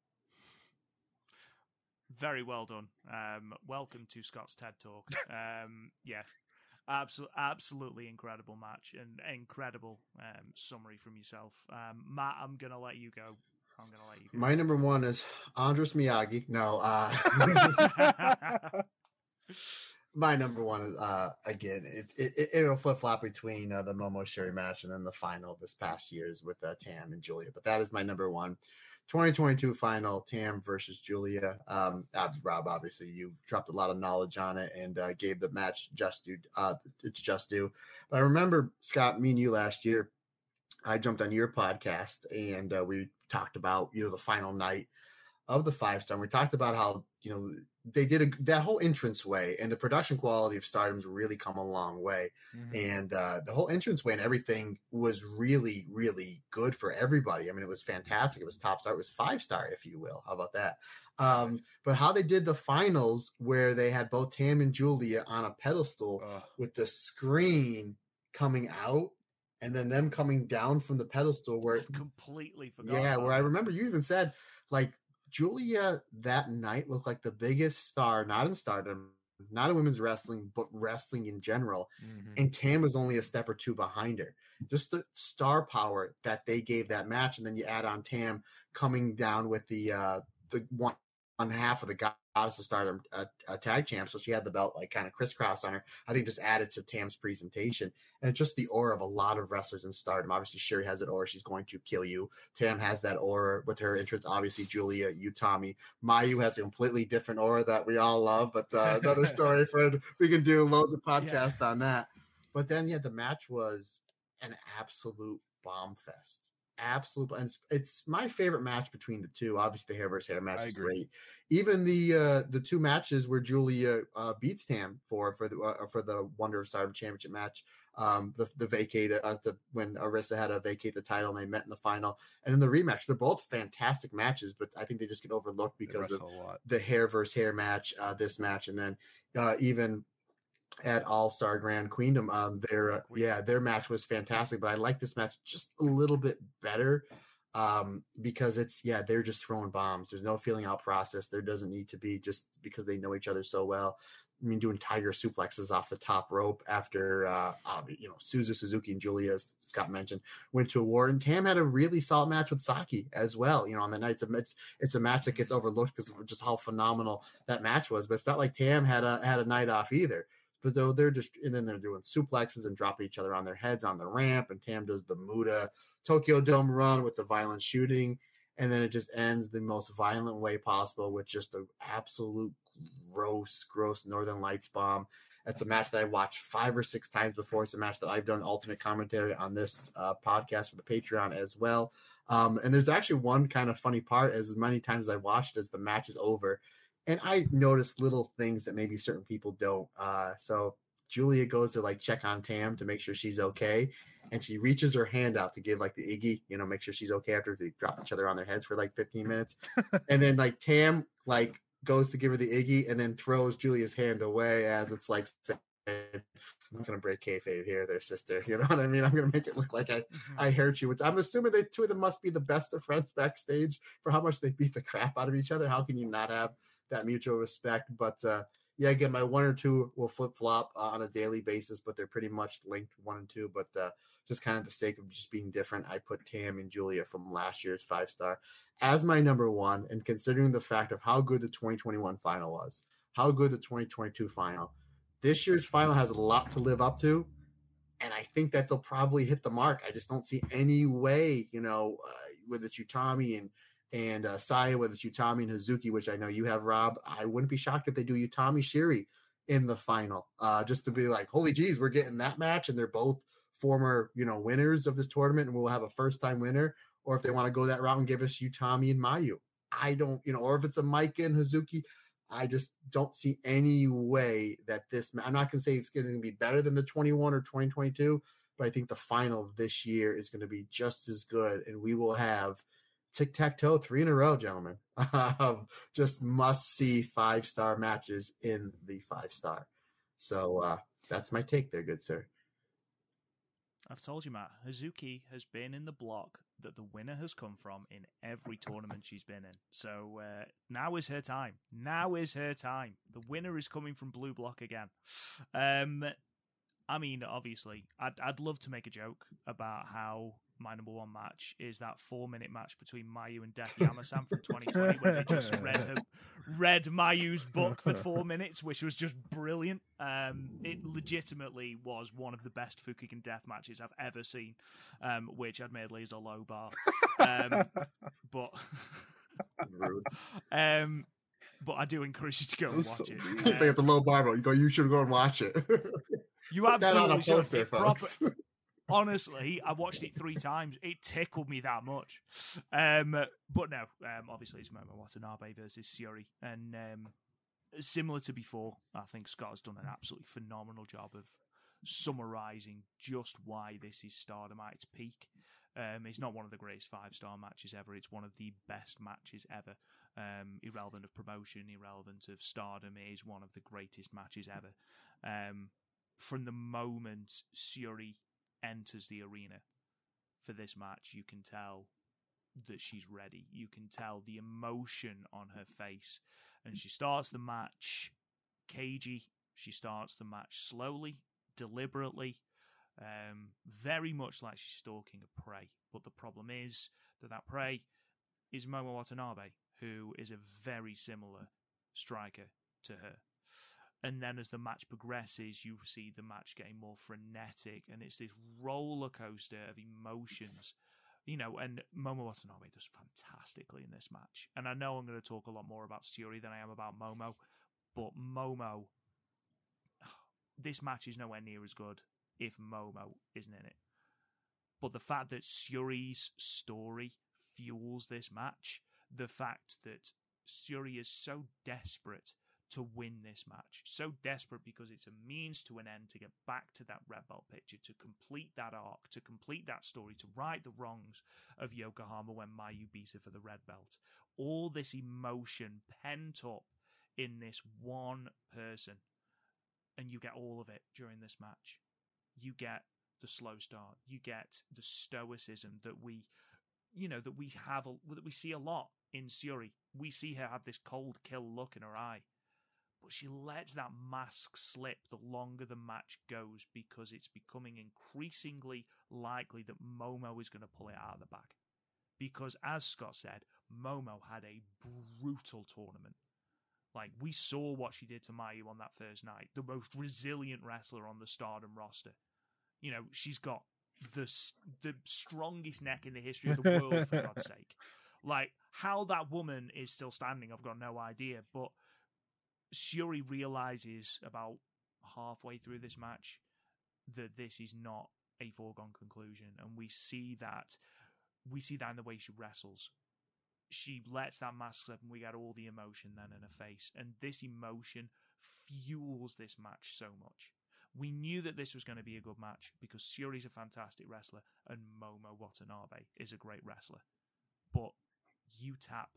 Very well done. Welcome to Scott's TED Talk. Yeah, absolutely incredible match and incredible summary from yourself. Matt, I'm going to let you go. My number one is Andres Miyagi. No, my number one is again, it'll flip flop between the Momo Shuri match and then the final this past year's with Tam and Julia. But that is my number one. 2022 final, Tam versus Julia. Rob, obviously, you've dropped a lot of knowledge on it and gave the match it's just due. But I remember, Scott, me and you last year, I jumped on your podcast and we talked about, the final night of the 5-star. We talked about how, they did that whole entranceway, and the production quality of Stardom's really come a long way. Mm-hmm. And the whole entranceway and everything was really, really good for everybody. I mean, it was fantastic. It was top star. It was 5-star, if you will. How about that? But how they did the finals where they had both Tam and Julia on a pedestal with the screen coming out and then them coming down from the pedestal where I completely forgot. Yeah, where I remember you even said, like, Julia that night looked like the biggest star, not in Stardom, not in women's wrestling, but wrestling in general. Mm-hmm. And Tam was only a step or two behind her. Just the star power that they gave that match. And then you add on Tam coming down with the one half of the Goddess of Stardom tag champ, so she had the belt like kind of crisscross on her. I think just added to Tam's presentation, and it's just the aura of a lot of wrestlers in Stardom. Obviously, Sherry has that aura; she's going to kill you. Tam has that aura with her entrance. Obviously, Julia, Utami, Mayu has a completely different aura that we all love, but another story for we can do loads of podcasts on that. But then, the match was an absolute bomb fest. Absolute, and it's my favorite match between the two. Obviously, the hair versus hair match is great. Even the two matches where Julia beats Tam for the Wonder of Stardom Championship match, the vacate when Arisa had to vacate the title and they met in the final, and then the rematch. They're both fantastic matches, but I think they just get overlooked because of the hair versus hair match, this match, and then even at All-Star Grand Queendom, their match was fantastic, but I like this match just a little bit better because they're just throwing bombs. There's no feeling out process. There doesn't need to be, just because they know each other so well. I mean, doing tiger suplexes off the top rope after Suzuki and Julia, as Scott mentioned, went to a war, and Tam had a really solid match with Saki as well. On the nights it's a match that gets overlooked because of just how phenomenal that match was. But it's not like Tam had a night off either. But though they're doing suplexes and dropping each other on their heads on the ramp, and Tam does the Muda Tokyo Dome run with the violent shooting, and then it just ends the most violent way possible with just an absolute gross Northern Lights bomb. It's a match that I watched 5 or 6 times before. It's a match that I've done alternate commentary on this podcast for the Patreon as well. And there's actually one kind of funny part, as many times as I watched as the match is over, and I noticed little things that maybe certain people don't. So Julia goes to check on Tam to make sure she's okay, and she reaches her hand out to give the Iggy, make sure she's okay after they drop each other on their heads for 15 minutes. And then Tam goes to give her the Iggy and then throws Julia's hand away as it's saying, I'm not going to break kayfabe here, there, sister. You know what I mean? I'm going to make it look like I hurt you. Which I'm assuming the two of them must be the best of friends backstage for how much they beat the crap out of each other. How can you not have that mutual respect? But again, my 1 or 2 will flip-flop on a daily basis, but they're pretty much linked 1 and 2. But just kind of the sake of just being different, I put Tam and Julia from last year's 5-star as my number 1. And considering the fact of how good the 2021 final was, how good the 2022 final, this year's final has a lot to live up to. And I think that they'll probably hit the mark. I just don't see any way, whether it's Utami and Saya, whether it's Utami and Hazuki, which I know you have, Rob. I wouldn't be shocked if they do Utami Shiri in the final, just to be like, holy geez, we're getting that match, and they're both former, winners of this tournament, and we'll have a first-time winner. Or if they want to go that route and give us Utami and Mayu, I don't, or if it's a Mike and Hazuki, I just don't see any way that I'm not going to say it's going to be better than the 21 or 2022, but I think the final of this year is going to be just as good, and we will have tic-tac-toe 3 in a row, gentlemen, of just must-see 5-star matches in the 5-star. So that's my take there, good sir. I've told you, Matt, Hazuki has been in the block that the winner has come from in every tournament she's been in. So now is her time. Now is her time. The winner is coming from blue block again. I mean, obviously, I'd love to make a joke about how my number 1 match is that 4-minute match between Mayu and Death Yamasan from 2020, where they just read Mayu's book for 4 minutes, which was just brilliant. It legitimately was one of the best Fukigen Death matches I've ever seen, which admittedly is a low bar. But but I do encourage you to go and watch it. You say it's a low bar, but you should go and watch it. You absolutely should. Poster, folks. Honestly, I watched it 3 times. It tickled me that much. But no, obviously it's Momo Watanabe versus Syuri. And similar to before, I think Scott has done an absolutely phenomenal job of summarising just why this is Stardom at its peak. It's not one of the greatest 5-star matches ever. It's one of the best matches ever. Irrelevant of promotion, irrelevant of Stardom, it is one of the greatest matches ever. From the moment Syuri enters the arena for this match, you can tell that she's ready. You can tell the emotion on her face. And she starts the match cagey. She starts the match slowly, deliberately, very much like she's stalking a prey. But the problem is that prey is Momo Watanabe, who is a very similar striker to her. And then as the match progresses, you see the match getting more frenetic, and it's this roller coaster of emotions. You know, and Momo Watanabe does fantastically in this match. And I know I'm going to talk a lot more about Syuri than I am about Momo, but Momo, this match is nowhere near as good if Momo isn't in it. But the fact that Syuri's story fuels this match, the fact that Syuri is so desperate to win this match, so desperate because it's a means to an end to get back to that red belt picture, to complete that arc, to complete that story, to right the wrongs of Yokohama when Mayu beat her for the red belt. All this emotion pent up in this one person, and you get all of it during this match. You get the slow start, you get the stoicism that we see a lot in Syuri. We see her have this cold kill look in her eye, but she lets that mask slip the longer the match goes, because it's becoming increasingly likely that Momo is going to pull it out of the bag. Because as Scott said, Momo had a brutal tournament. Like, we saw what she did to Mayu on that first night. The most resilient wrestler on the Stardom roster. You know, she's got the strongest neck in the history of the world, for God's sake. Like, how that woman is still standing, I've got no idea. But Syuri realizes about halfway through this match that this is not a foregone conclusion. And we see that in the way she wrestles. She lets that mask slip, and we get all the emotion then in her face. And this emotion fuels this match so much. We knew that this was going to be a good match because Syuri's a fantastic wrestler and Momo Watanabe is a great wrestler. But you tap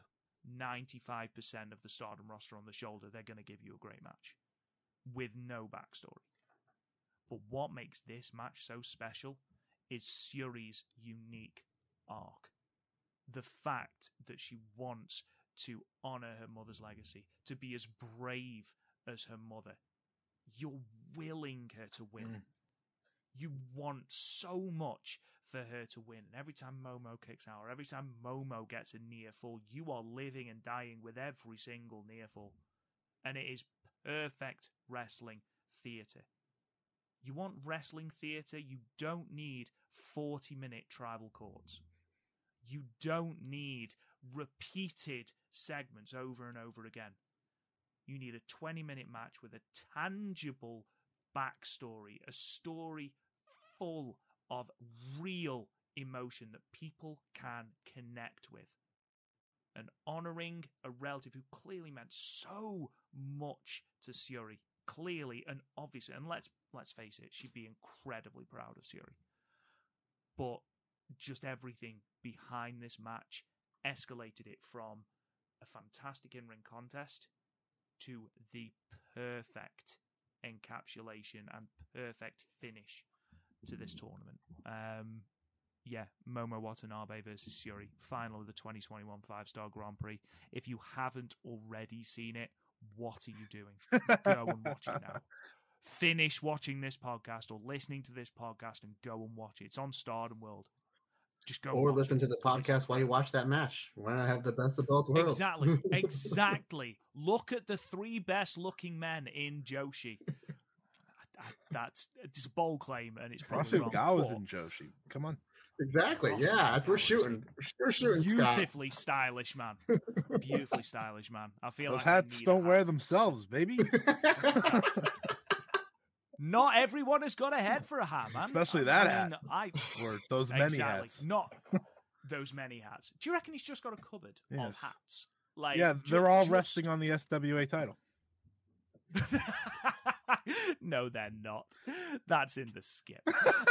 95% of the Stardom roster on the shoulder, they're going to give you a great match with no backstory. But what makes this match so special is Syuri's unique arc. The fact that she wants to honor her mother's legacy, to be as brave as her mother. You're willing her to win. You want so much for her to win. And every time Momo kicks out, or every time Momo gets a near fall, you are living and dying with every single near fall. And it is perfect wrestling theatre. You want wrestling theatre? You don't need 40-minute tribal courts. You don't need repeated segments over and over again. You need a 20-minute match with a tangible backstory, a story full of real emotion that people can connect with. And honouring a relative who clearly meant so much to Syuri, clearly and obviously, and let's face it, she'd be incredibly proud of Syuri. But just everything behind this match escalated it from a fantastic in-ring contest to the perfect encapsulation and perfect finish to this tournament. Momo Watanabe versus Syuri, final of the 2021 5-Star Grand Prix. If you haven't already seen it, what are you doing? Go and watch it now. Finish watching this podcast or listening to this podcast and go and watch it. It's on Stardom World. Just go or listen to the podcast while you watch that match. Why not have the best of both worlds? Exactly. Look at the 3 best looking men in Joshi. It's a bold claim, and it's probably wrong. Gal was in Joshi. Come on. Exactly. Yeah, we're shooting. Beautifully stylish man. Beautifully stylish man. I feel those like hats don't wear themselves, baby. Not everyone has got a head for a hat, man. Especially that hat. Or those many hats. Not those many hats. Do you reckon he's just got a cupboard of hats? They're all resting on the SWA title. No, they're not. That's in the skip.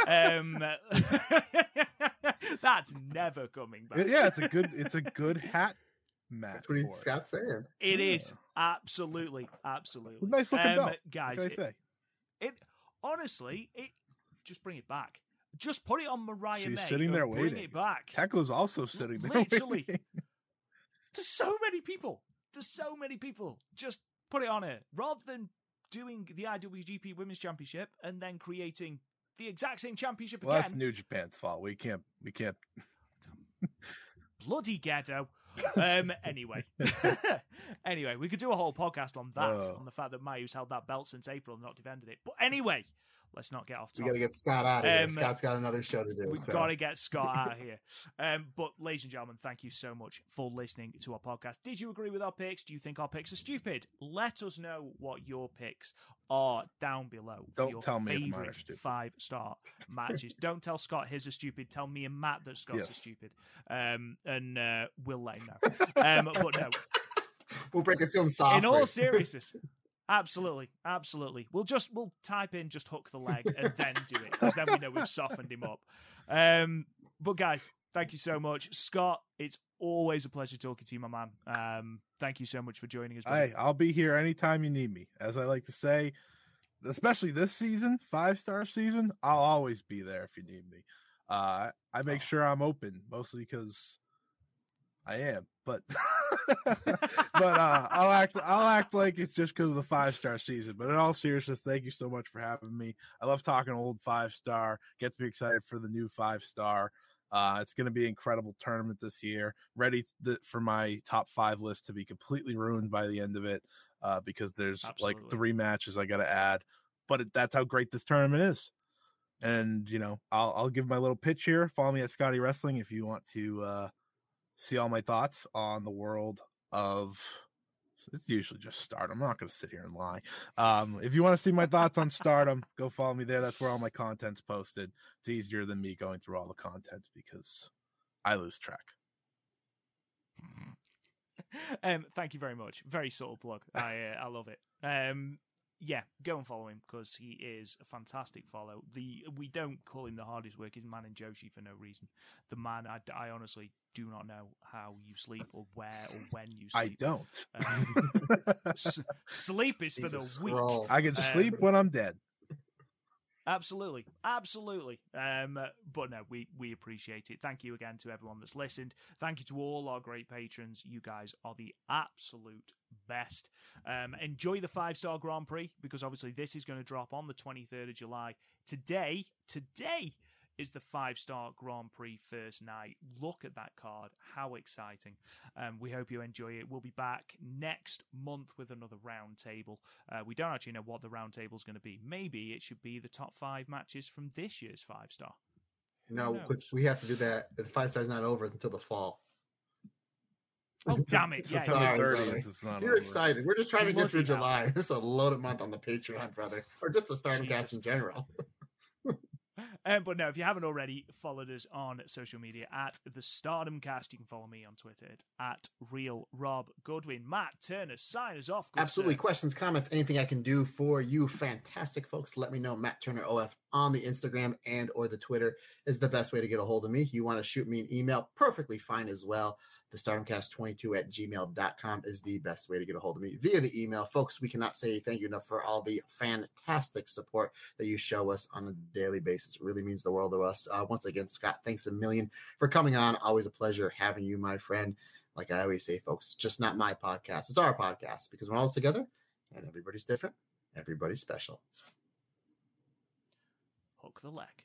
That's never coming back. Yeah, it's a good hat match. That's what Scott's saying. It is absolutely. Nice looking belt, guys. What can I say? It honestly, just bring it back. Just put it on Mariah May. She's sitting there waiting. Bring it back. Tekla's also sitting there Literally. waiting. There's so many people. Just put it on her. Rather than doing the IWGP Women's Championship and then creating the exact same championship again. That's New Japan's fault. We can't. Bloody ghetto. Anyway, we could do a whole podcast on that, on the fact that Mayu's held that belt since April and not defended it. But anyway, let's not get off topic. We got to get Scott out of here. Scott's got another show to do. We've got to get Scott out of here. But ladies and gentlemen, thank you so much for listening to our podcast. Did you agree with our picks? Do you think our picks are stupid? Let us know what your picks are down below. Don't tell me if favorite 5-star matches. Don't tell Scott his are stupid. Tell me and Matt that Scott's are stupid. And we'll let him know. But no. We'll break it to him softly. In all seriousness. Absolutely. We'll type in just hook the leg and then do it, because then we know we've softened him up. But guys, thank you so much. Scott, it's always a pleasure talking to you, my man. Thank you so much for joining us. Hey, I'll be here anytime you need me. As I like to say, especially this season, 5-star season, I'll always be there if you need me. I make sure I'm open, mostly because I am, but I'll act like it's just because of the 5-star season. But in all seriousness, thank you so much for having me. I love talking old 5-star. Gets me excited for the new 5-star. It's going to be an incredible tournament this year. Ready for my top 5 list to be completely ruined by the end of it, because there's like 3 matches I got to add. But that's how great this tournament is. And I'll give my little pitch here. Follow me at Scotty Wrestling if you want to see all my thoughts on the world of. It's usually just Stardom. I'm not going to sit here and lie. If you want to see my thoughts on Stardom, go follow me there. That's where all my content's posted. It's easier than me going through all the content because I lose track. Thank you very much. Very subtle plug. I love it. Yeah, go and follow him because he is a fantastic follow. We don't call him the hardest working man in Joshi for no reason. The man, I honestly do not know how you sleep or where or when you sleep. I don't. Sleep is for the weak. I can sleep when I'm dead. Absolutely. But no, we appreciate it. Thank you again to everyone that's listened. Thank you to all our great patrons. You guys are the absolute best. Enjoy the 5-star Grand Prix, because obviously this is going to drop on the 23rd of July. Today is the 5-star Grand Prix first night. Look at that card. How exciting. We hope you enjoy it. We'll be back next month with another round table. We don't actually know what the round table is going to be. Maybe it should be the top 5 matches from this year's 5-star. No, we have to do that. The 5-star's not over until the fall. Oh, damn it. Yeah, You're excited. We're just trying to get through July. This is a loaded month on the Patreon, brother. Or just the Stardom Cast in general. But no, if you haven't already, followed us on social media at the Stardom Cast. You can follow me on Twitter at @RealRobGoodwin. Matt Turner, sign us off. Absolutely. Questions, comments, anything I can do for you, fantastic folks, let me know. Matt Turner OF on the Instagram and or the Twitter is the best way to get a hold of me. You want to shoot me an email, perfectly fine as well. The StardomCast22@gmail.com is the best way to get a hold of me via the email. Folks, we cannot say thank you enough for all the fantastic support that you show us on a daily basis. It really means the world to us. Once again, Scott, thanks a million for coming on. Always a pleasure having you, my friend. Like I always say, folks, it's just not my podcast. It's our podcast, because we're all together and everybody's different. Everybody's special. Hook the leg.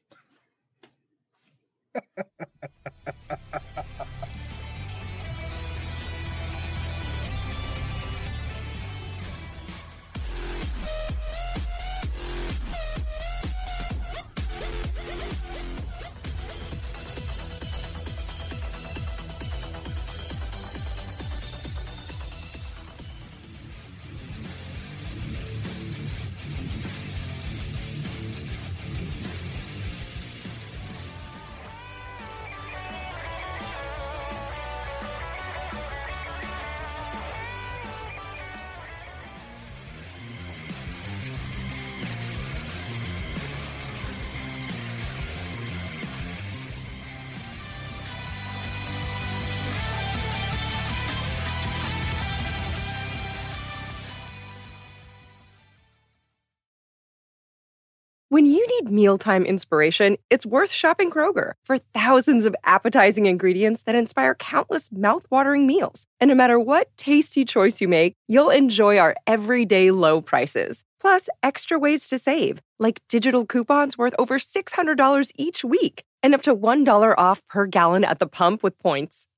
When you need mealtime inspiration, it's worth shopping Kroger for thousands of appetizing ingredients that inspire countless mouthwatering meals. And no matter what tasty choice you make, you'll enjoy our everyday low prices. Plus, extra ways to save, like digital coupons worth over $600 each week and up to $1 off per gallon at the pump with points.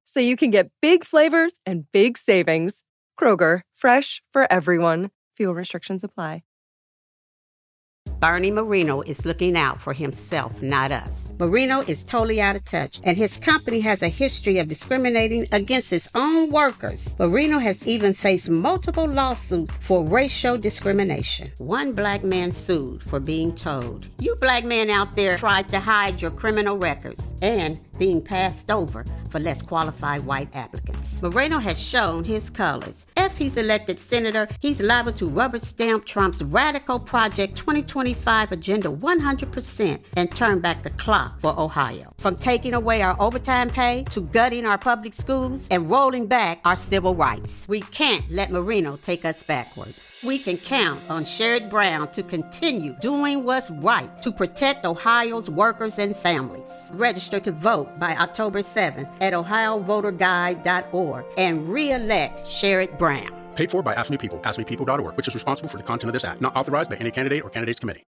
so you can get big flavors and big savings. Kroger, fresh for everyone. Fuel restrictions apply. Bernie Marino is looking out for himself, not us. Marino is totally out of touch, and his company has a history of discriminating against its own workers. Marino has even faced multiple lawsuits for racial discrimination. One black man sued for being told, "You black men out there tried to hide your criminal records," and being passed over for less qualified white applicants. Moreno has shown his colors. If he's elected senator, he's liable to rubber stamp Trump's radical Project 2025 agenda 100% and turn back the clock for Ohio. From taking away our overtime pay to gutting our public schools and rolling back our civil rights. We can't let Marino take us backward. We can count on Sherrod Brown to continue doing what's right to protect Ohio's workers and families. Register to vote by October 7th at ohiovoterguide.org and re-elect Sherrod Brown. Paid for by Ask Me People, askmepeople.org, which is responsible for the content of this ad. Not authorized by any candidate or candidates committee.